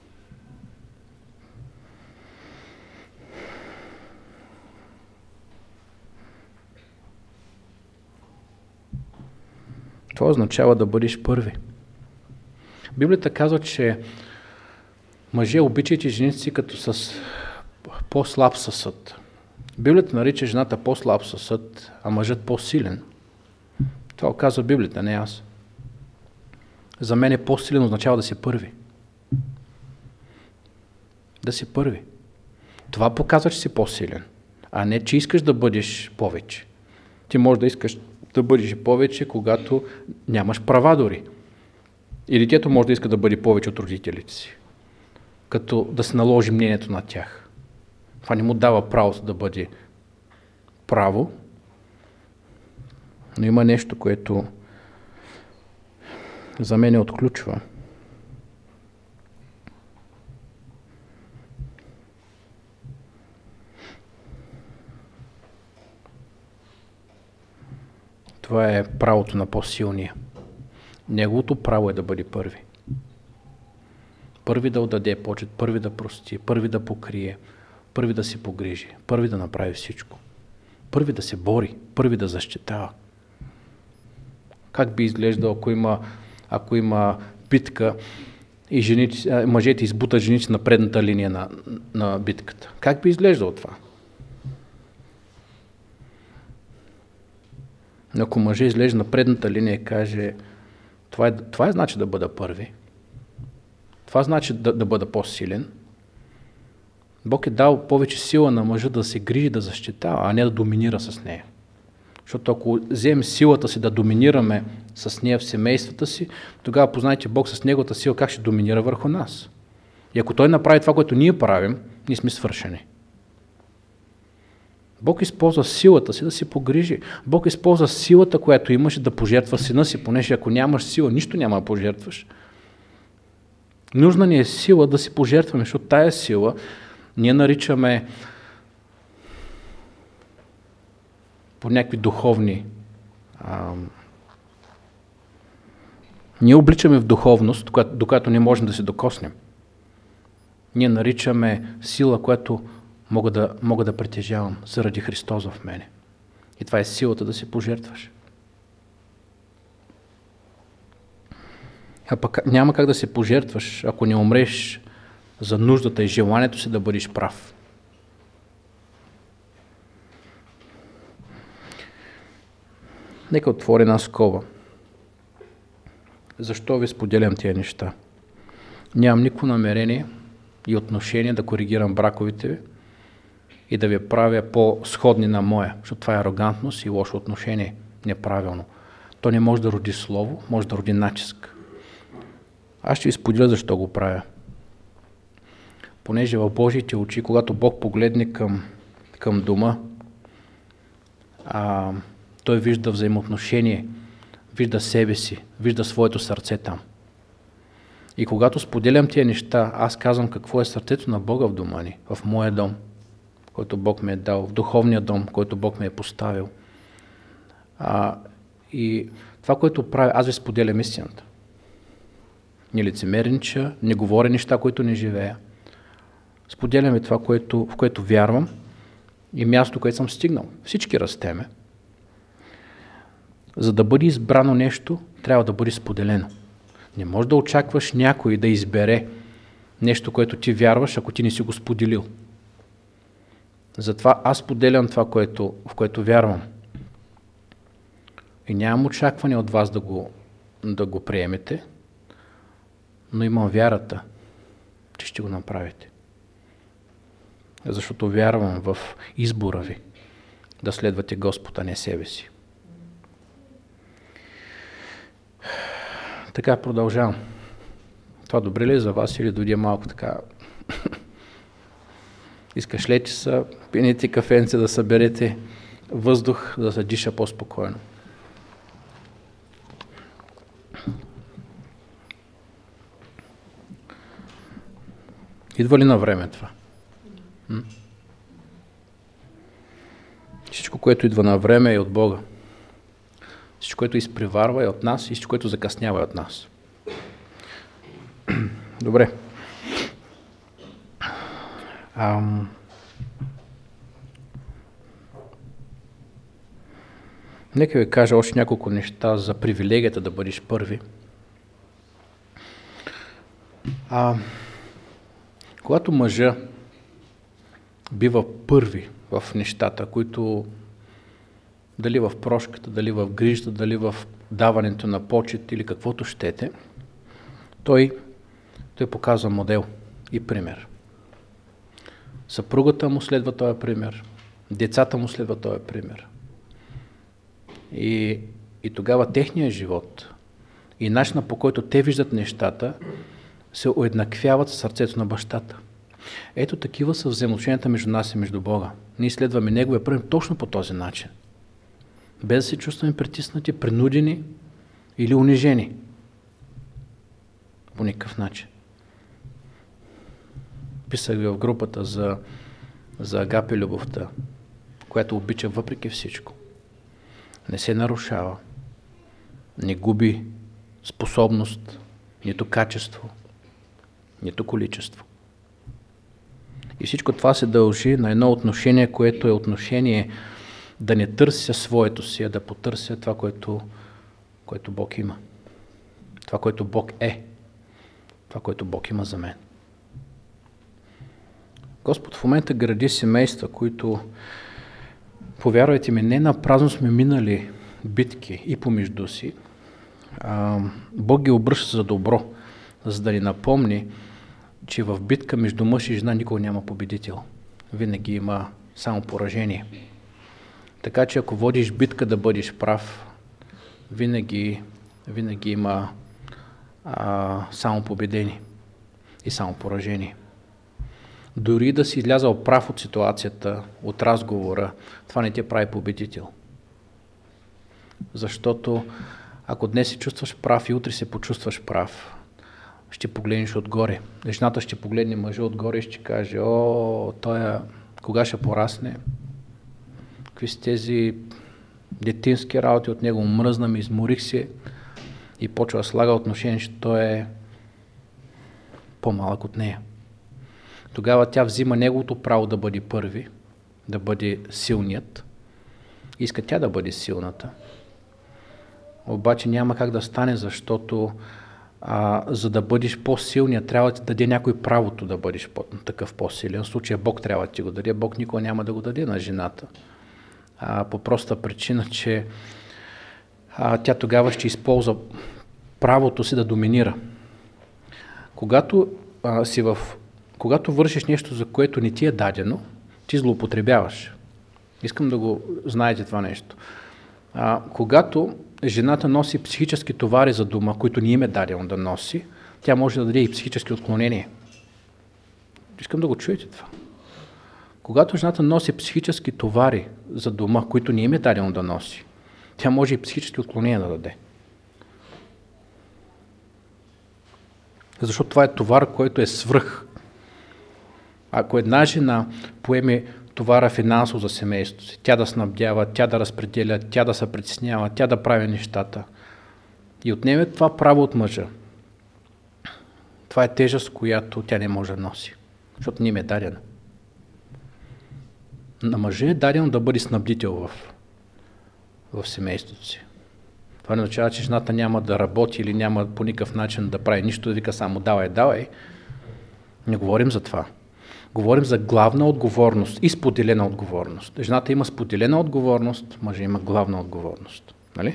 Това означава да бъдеш първи. Библията казва, че мъже обичайте жените си като с по-слаб съсъд. Библията нарича жената по-слаб съсъд, а мъжът по-силен. Това казва Библията, не аз. За мен е по-силен означава да си първи. Да си първи. Това показва, че си по-силен, а не, че искаш да бъдеш повече. Ти можеш да искаш да бъдеш повече, когато нямаш права дори. И детето може да иска да бъде повече от родителите си, като да се наложи мнението на тях. Това не му дава правото да бъде право, но има нещо, което за мен отключва. Това е правото на по-силния. Неговото право е да бъде първи. Първи да отдаде почет, първи да прости, първи да покрие, първи да се погрижи, първи да направи всичко. Първи да се бори, първи да защитава. Как би изглеждало, ако има битка и мъжете избутат жените на предната линия на битката? Как би изглеждало това? Ако мъже излезе на предната линия и каже, това е значи да бъда първи, това значи да бъда по-силен, Бог е дал повече сила на мъжа да се грижи, да защитава, а не да доминира с нея. Защото ако вземем силата си да доминираме с нея в семействата си, тогава познайте Бог с неговата сила как ще доминира върху нас. И ако Той направи това, което ние правим, ние сме свършени. Бог използва силата си да се погрижи. Бог използва силата, която имаше да пожертва сина си, понеже ако нямаш сила, нищо няма да пожертваш. Нужна ни е сила да си пожертваме, защото тая сила ние наричаме по някакви духовни. Ние обличаме в духовност, до която не можем да се докоснем. Ние наричаме сила, която мога да притежавам заради Христос в мене. И това е силата да се пожертваш. А пък няма как да се пожертваш, ако не умреш за нуждата и желанието си да бъдеш прав. Нека отворя една скоба. Защо ви споделям тези неща? Нямам никакво намерение и отношение да коригирам браковите ви и да ви правя по-сходни на моя, защото това е арогантност и лошо отношение, неправилно. То не може да роди слово, може да роди натиск. Аз ще ви споделя защо го правя. Понеже в Божиите очи, когато Бог погледне към дома, Той вижда взаимоотношение, вижда себе си, вижда своето сърце там. И когато споделям тия неща, аз казвам какво е сърцето на Бога в дома ни, в моя дом, който Бог ми е дал, в духовния дом, който Бог ме е поставил. И това, което правя, аз ви споделям истината. Не лицемернича, не говоря неща, които не живея. Споделяме това, в което вярвам и място, което съм стигнал. Всички растеме. За да бъде избрано нещо, трябва да бъде споделено. Не можеш да очакваш някой да избере нещо, което ти вярваш, ако ти не си го споделил. Затова аз споделям това, в което вярвам. И нямам очакване от вас да го приемете, но имам вярата, че ще го направите. Защото вярвам в избора ви да следвате Господ, а не себе си. Така продължавам. Това добре ли е за вас или дойде малко така? Изкашлете се, пинете кафенце да съберете въздух, да се диша по-спокойно. Идва ли на време това? Всичко, което идва на време е от Бога. Всичко, което изпреварва е от нас и всичко, което закъснява е от нас. Добре. Нека ви кажа още няколко неща за привилегията да бъдеш първи. Когато мъжа бива първи в нещата, които дали в прошката, дали в грижата, дали в даването на почет или каквото щете, той показва модел и пример. Съпругата му следва този пример. Децата му следва този пример. И тогава техният живот и начинът, по който те виждат нещата, се уеднаквяват в сърцето на бащата. Ето такива са взаимоотношенията между нас и между Бога. Ние следваме Неговия пример точно по този начин. Без да се чувстваме притиснати, принудени или унижени. По никакъв начин. Писах ви в групата за агапе любовта, която обича въпреки всичко. Не се нарушава, не губи способност, нито качество, нито количество. И всичко това се дължи на едно отношение, което е отношение да не търся своето си, а да потърся това, което Бог има. Това, което Бог е. Това, което Бог има за мен. Господ в момента гради семейства, които, повярвайте ми, не напразно сме минали битки и помежду си. Бог ги обръща за добро, за да ни напомни, че в битка между мъж и жена никога няма победител. Винаги има само поражение. Така че ако водиш битка да бъдеш прав, винаги има само победени и само поражение. Дори да си излязал прав от ситуацията, от разговора, това не те прави победител. Защото ако днес се чувстваш прав и утре се почувстваш прав, ще погледнеш отгоре. Жената ще погледне мъжа отгоре и ще каже: той кога ще порасне? Какви са тези детински работи от него? Мръзна ме, изморих се, и почва да слага отношение, че той е по-малък от нея. Тогава тя взима неговото право да бъде първи, да бъде силният. Иска тя да бъде силната. Обаче няма как да стане, защото за да бъдеш по-силният, трябва да ти даде някой правото да бъдеш такъв по-силен. В случая Бог трябва да ти го даде. Бог никога няма да го даде на жената. По проста причина, че тя тогава ще използва правото си да доминира. Когато вършиш нещо, за което не ти е дадено, ти злоупотребяваш. Искам да го знаете това нещо. Когато жената носи психически товари за дома, които не им е дадено да носи, тя може да даде и психически отклонения. Искам да го чуете това. Когато жената носи психически товари за дома, които не им е дадено да носи, тя може и психически отклонения да даде. Защото това е товар, който е свръх. Ако една жена поеме товара финансово за семейството си, тя да снабдява, тя да разпределя, тя да се притеснява, тя да прави нещата и отнеме това право от мъжа, това е тежест, която тя не може да носи, защото не им е дадена. На мъжа е дадено да бъде снабдител в семейството си. Това не означава, че жената няма да работи или няма по никакъв начин да прави нищо, да вика само давай. Не говорим за това. Говорим за главна отговорност и споделена отговорност. Жената има споделена отговорност, мъжът има главна отговорност. Нали?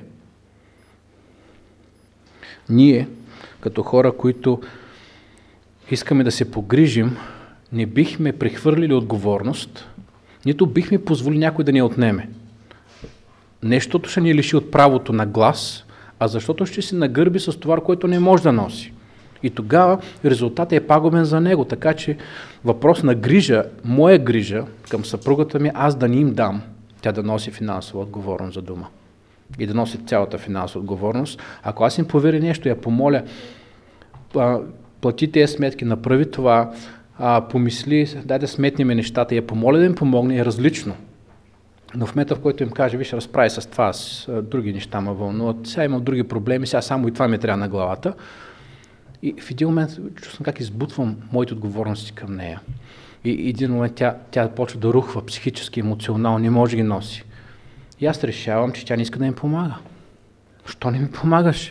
Ние, като хора, които искаме да се погрижим, не бихме прехвърлили отговорност, нито бихме позволили някой да ни отнеме. Нещото ще ни лиши от правото на глас, а защото ще се нагърби с товар, който не може да носи. И тогава резултатът е пагубен за него, така че въпрос на грижа, моя грижа към съпругата ми, аз да не им дам, тя да носи финансова отговорност за дома. И да носи цялата финансова отговорност. Ако аз им поверя нещо, я помоля, плати тези сметки, направи това, помисли, дай да сметнем нещата, я помоля да им помогне, е различно. Но в момента, в който им каже: виж, разправи с това, с други неща ме вълнуват, сега имам други проблеми, сега само и това ми трябва на главата. И в един момент чувствам как избутвам моите отговорности към нея. И един момент тя почва да рухва психически, емоционално, не може да ги носи. И аз решавам, че тя не иска да ми помага. Що не ми помагаш?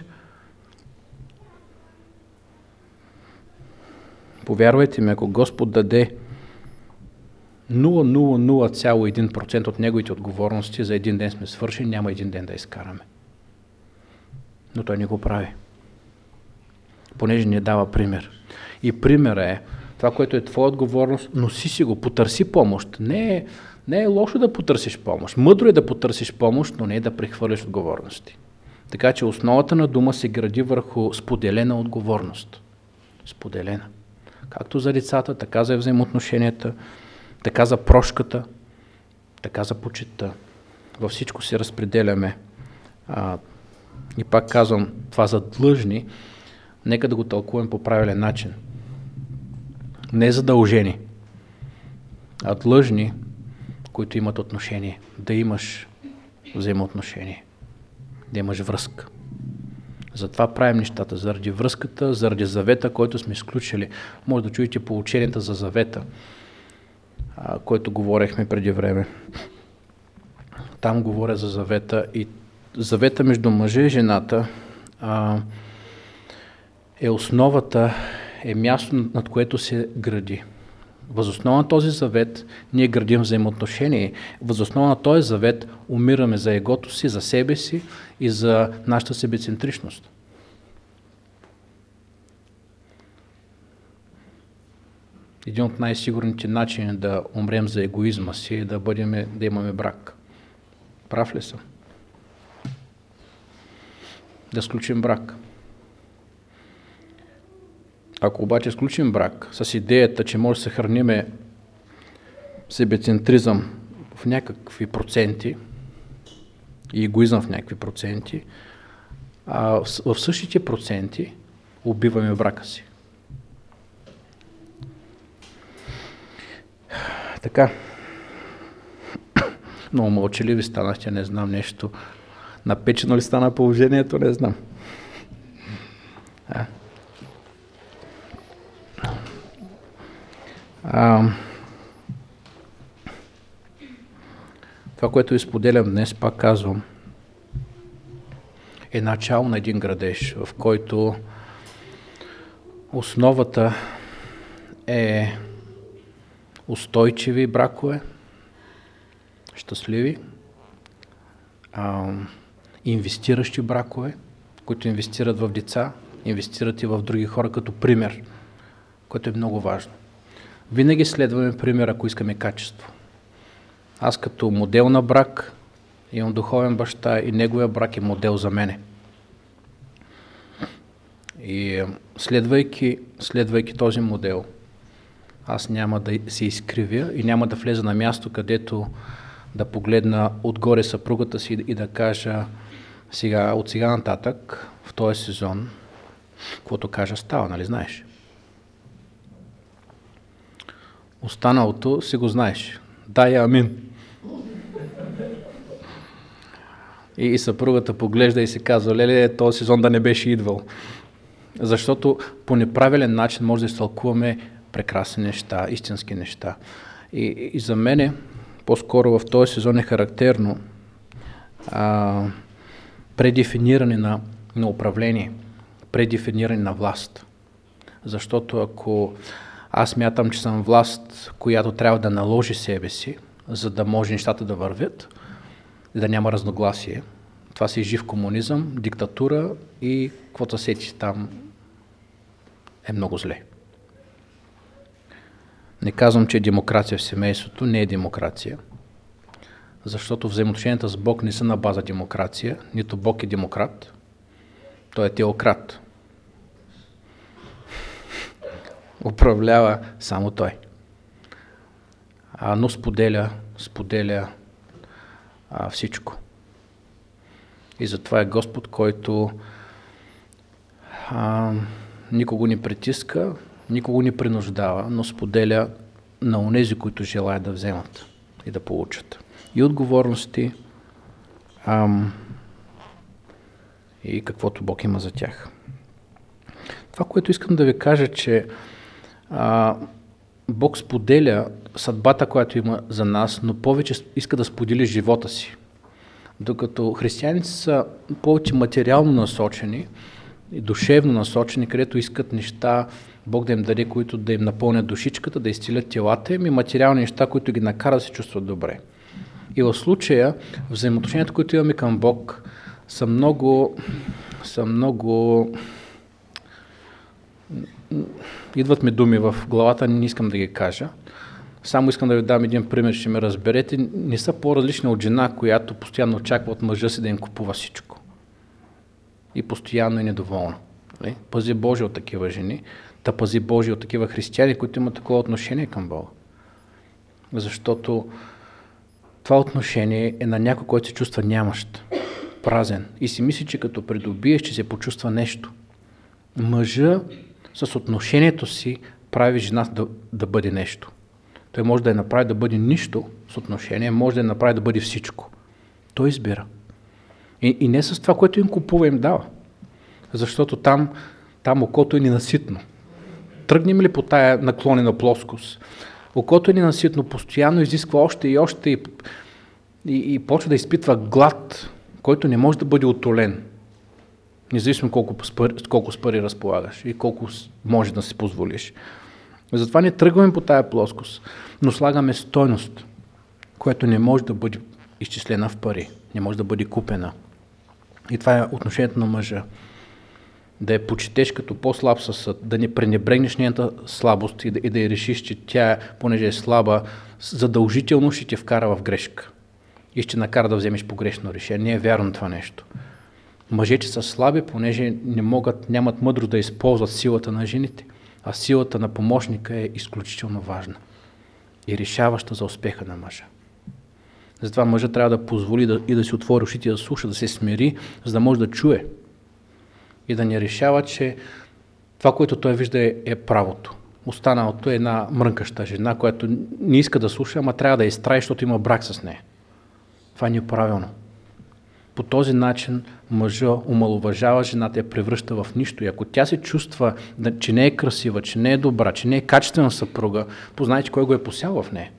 Повярвайте ми, ако Господ даде 0,001% от неговите отговорности, за един ден сме свършени, няма един ден да изкараме. Но той не го прави. Понеже ни дава пример. И пример е Това, което е твоя отговорност, носи си го, потърси помощ. Не е лошо да потърсиш помощ. Мъдро е да потърсиш помощ, но не е да прехвърляш отговорности. Така че основата на дома се гради върху споделена отговорност. Споделена. Както за децата, така за взаимоотношенията, така за прошката, така за почитта. Във всичко се разпределяме. И пак казвам, това за длъжни, нека да го тълкуваме по правилен начин. Не задължени, а длъжни, които имат отношение. Да имаш взаимоотношение, да имаш връзка. Затова правим нещата, заради връзката, заради завета, който сме изключили. Може да чуете поученията за завета, който говорехме преди време. Там говоря за завета и завета между мъжа и жената е основата, е място, над което се гради. Въз основа на този завет ние градим взаимоотношение. Въз основа на този завет умираме за егото си, за себе си и за нашата себецентричност. Един от най-сигурните начини да умрем за егоизма си е да имаме брак. Прав ли съм? Да сключим брак. Ако обаче сключим брак с идеята, че може да съхраниме себецентризъм в някакви проценти и егоизъм в някакви проценти, в същите проценти убиваме брака си. Така. Много мълчаливи станахте, не знам нещо. Напечено ли стана положението, не знам. Това, което изподелям днес, пак казвам, е начало на един градеж, в който основата е устойчиви бракове, щастливи, инвестиращи бракове, които инвестират в деца, инвестират и в други хора като пример, което е много важно. Винаги следваме пример, ако искаме качество. Аз като модел на брак имам духовен баща и неговия брак е модел за мене. И следвайки този модел, аз няма да се изкривя и няма да влеза на място, където да погледна отгоре съпругата си и да кажа от сега нататък, в този сезон, каквото кажа става, нали знаеш? Останалото си го знаеш. Дай амин. И съпругата поглежда и се казва, леле, този сезон да не беше идвал. Защото по неправилен начин може да изтълкуваме прекрасни неща, истински неща. И за мене, по-скоро в този сезон е характерно предефиниране на управление, предефиниране на власт. Защото ако аз мятам, че съм власт, която трябва да наложи себе си, за да може нещата да вървят и да няма разногласие, това си жив комунизъм, диктатура и каквото сетиш там е много зле. Не казвам, че е демокрация в семейството, не е демокрация. Защото взаимоотношенията с Бог не са на база демокрация, нито Бог е демократ, той е теократ. Управлява само той. Но споделя всичко. И затова е Господ, който никого не притиска, никого не принуждава, но споделя на онези, които желаят да вземат и да получат. И отговорности, и каквото Бог има за тях. Това, което искам да ви кажа, че Бог споделя съдбата, която има за нас, но повече иска да сподели живота си. Докато християните са повече материално насочени и душевно насочени, където искат неща Бог да им даде, които да им напълнят душичката, да изцелят телата им и материални неща, които ги накарат да се чувстват добре. И в случая взаимоотношенията, които имаме към Бог, са много идват ми думи в главата, не искам да ги кажа. Само искам да ви дам един пример, ще ме разберете. Не са по-различни от жена, която постоянно очаква от мъжа си да им купува всичко. И постоянно е недоволна. Пази Божие от такива жени, да пази Божие от такива християни, които имат такова отношение към Бога. Защото това отношение е на някой, който се чувства нямащ, празен и си мисли, че като придобие, ще се почувства нещо. Мъжа с отношението си прави жена да бъде нещо. Той може да я направи да бъде нищо с отношение, може да я направи да бъде всичко. Той избира. И не с това, което им купува, им дава. Защото там окото е ненаситно. Тръгнем ли по тая наклонена плоскост? Окото е ненаситно, постоянно изисква още и още и почва да изпитва глад, който не може да бъде утолен. Независимо колко с пари разполагаш и колко може да си позволиш. Затова не тръгваме по тая плоскост, но слагаме стойност, която не може да бъде изчислена в пари, не може да бъде купена. И това е отношението на мъжа. Да я почетеш като по-слаб съсъд, да не пренебрегнеш нейната слабост и да я решиш, че тя, понеже е слаба, задължително ще те вкара в грешка и ще накара да вземеш погрешно решение. Не е вярно това нещо. Мъжете са слаби, понеже нямат мъдрост да използват силата на жените, а силата на помощника е изключително важна и решаваща за успеха на мъжа. Затова мъжът трябва да позволи и да си отвори ушите да слуша, да се смири, за да може да чуе и да не решава, че това, което той вижда е правото. Останалото е една мрънкаща жена, която не иска да слуша, ама трябва да я изтрае, защото има брак с нея. Това не е правилно. По този начин мъжа омаловажава жената, я превръща в нищо. И ако тя се чувства, че не е красива, че не е добра, че не е качествена съпруга, познайте кой го е посял в нея.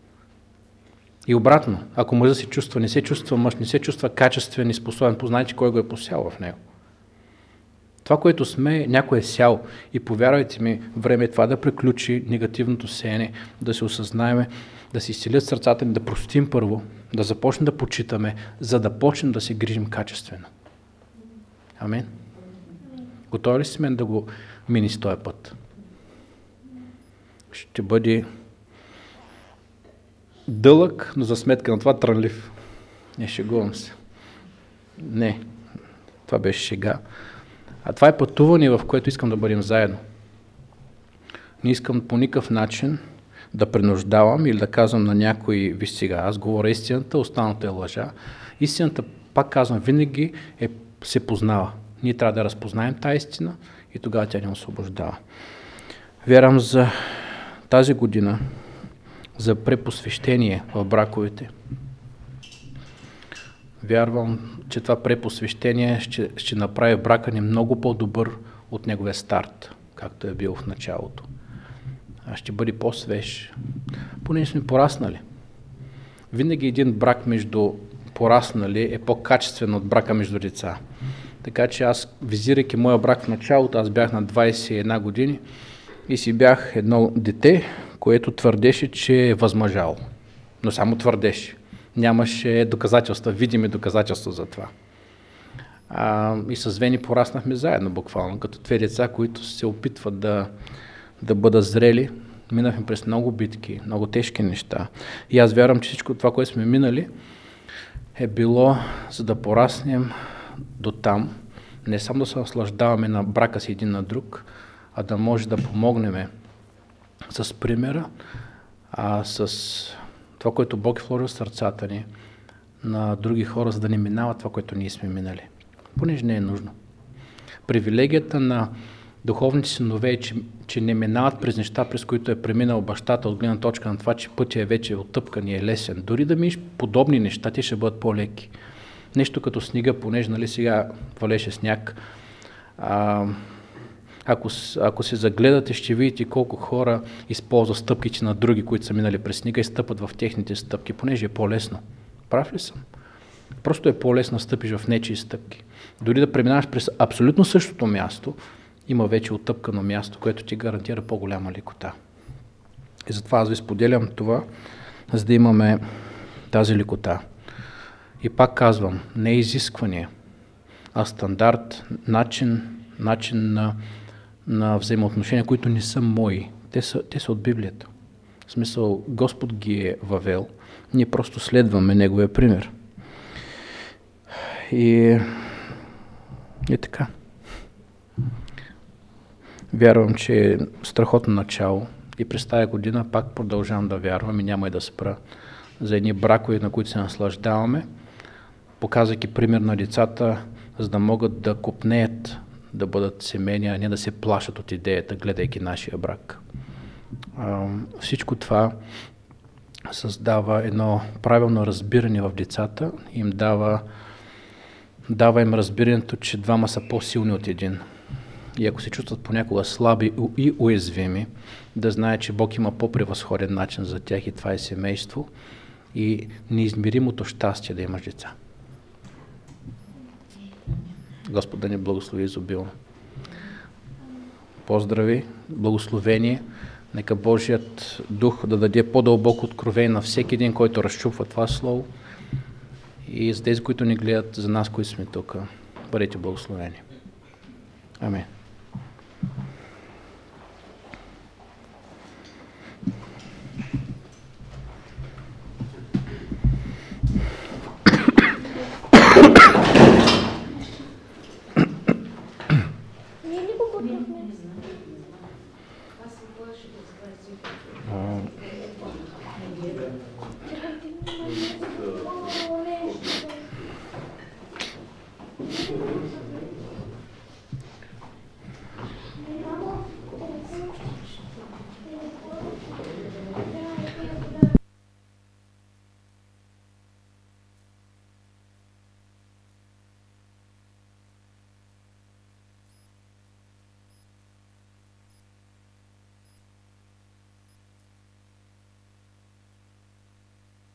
И обратно, ако мъжа се чувства, не се чувства мъж, не се чувства качествен и способен, познайте кой го е посял в него. Това, което сме, някой е сял. И повярвайте ми, време е това да приключи негативното сеене, да се осъзнаем, да се изцелят сърцата ни, да простим първо, да започнем да почитаме, за да почнем да се грижим качествено. Амин. Готови ли си мен да го мини с този път? Ще бъде дълъг, но за сметка на това трънлив. Не, шегувам се. Не, това беше шега. А това е пътуване, в което искам да бъдем заедно. Не искам по никакъв начин да принуждавам или да казвам на някой, виж сега, аз говоря истината, останалата е лъжа. Истината, пак казвам, винаги се познава. Ние трябва да разпознаем тази истина и тогава тя ни освобождава. Вярвам за тази година, за препосвещение в браковете. Вярвам, че това препосвещение ще направи брака ни много по-добър от неговия старт, както е бил в началото. Ще бъде по-свеж, понеже сме пораснали. Винаги един брак между пораснали е по-качествен от брака между деца. Така че аз, визирайки моя брак в началото, аз бях на 21 години и си бях едно дете, което твърдеше, че е възмъжало. Но само твърдеше. Нямаше доказателства, видими доказателства за това. И с Вени пораснахме заедно буквално, като две деца, които се опитват да бъдат зрели. Минахме през много битки, много тежки неща. И аз вярвам, че всичко това, което сме минали, е било за да пораснем до там, не само да се наслаждаваме на брака си един на друг, а да може да помогнем с примера, с това, което Бог е вложил в сърцата ни, на други хора, за да не минават това, което ние сме минали. Понеже не е нужно. Привилегията на духовните синове е, че не минават през неща, през които е преминал бащата от гледна точка на това, че пътя е вече оттъпкан и е лесен. Дори да минеш подобни неща, те ще бъдат по-леки. Нещо като снега, понеже сега валеше сняг. Ако се загледате, ще видите колко хора използват стъпките на други, които са минали през снега и стъпат в техните стъпки, понеже е по-лесно. Прав ли съм? Просто е по-лесно да стъпиш в нечии стъпки. Дори да преминаваш през абсолютно същото място, има вече оттъпкано място, което ти гарантира по-голяма лекота. И затова аз ви споделям това, за да имаме тази лекота. И пак казвам, не изискване, а стандарт, начин на взаимоотношения, които не са мои. Те са от Библията. В смисъл, Господ ги е въвел, ние просто следваме Неговия пример. И така. Вярвам, че е страхотно начало и през тая година пак продължавам да вярвам и няма и да спра за едни бракове, на които се наслаждаваме, показвайки пример на децата, за да могат да копнеят, да бъдат семейни, а не да се плашат от идеята, гледайки нашия брак. Всичко това създава едно правилно разбиране в децата, им дава им разбирането, че двама са по-силни от един. И ако се чувстват понякога слаби и уязвими, да знаят, че Бог има по-превъзходен начин за тях и това е семейство и неизмеримото щастие да имаш деца. Господ да ни благослови изобилно. Поздрави, благословение. Нека Божият дух да даде по-дълбоко откровение на всеки един, който разчупва това слово. И за тези, които ни гледат, за нас, които сме тук, бъдете благословени. Амин.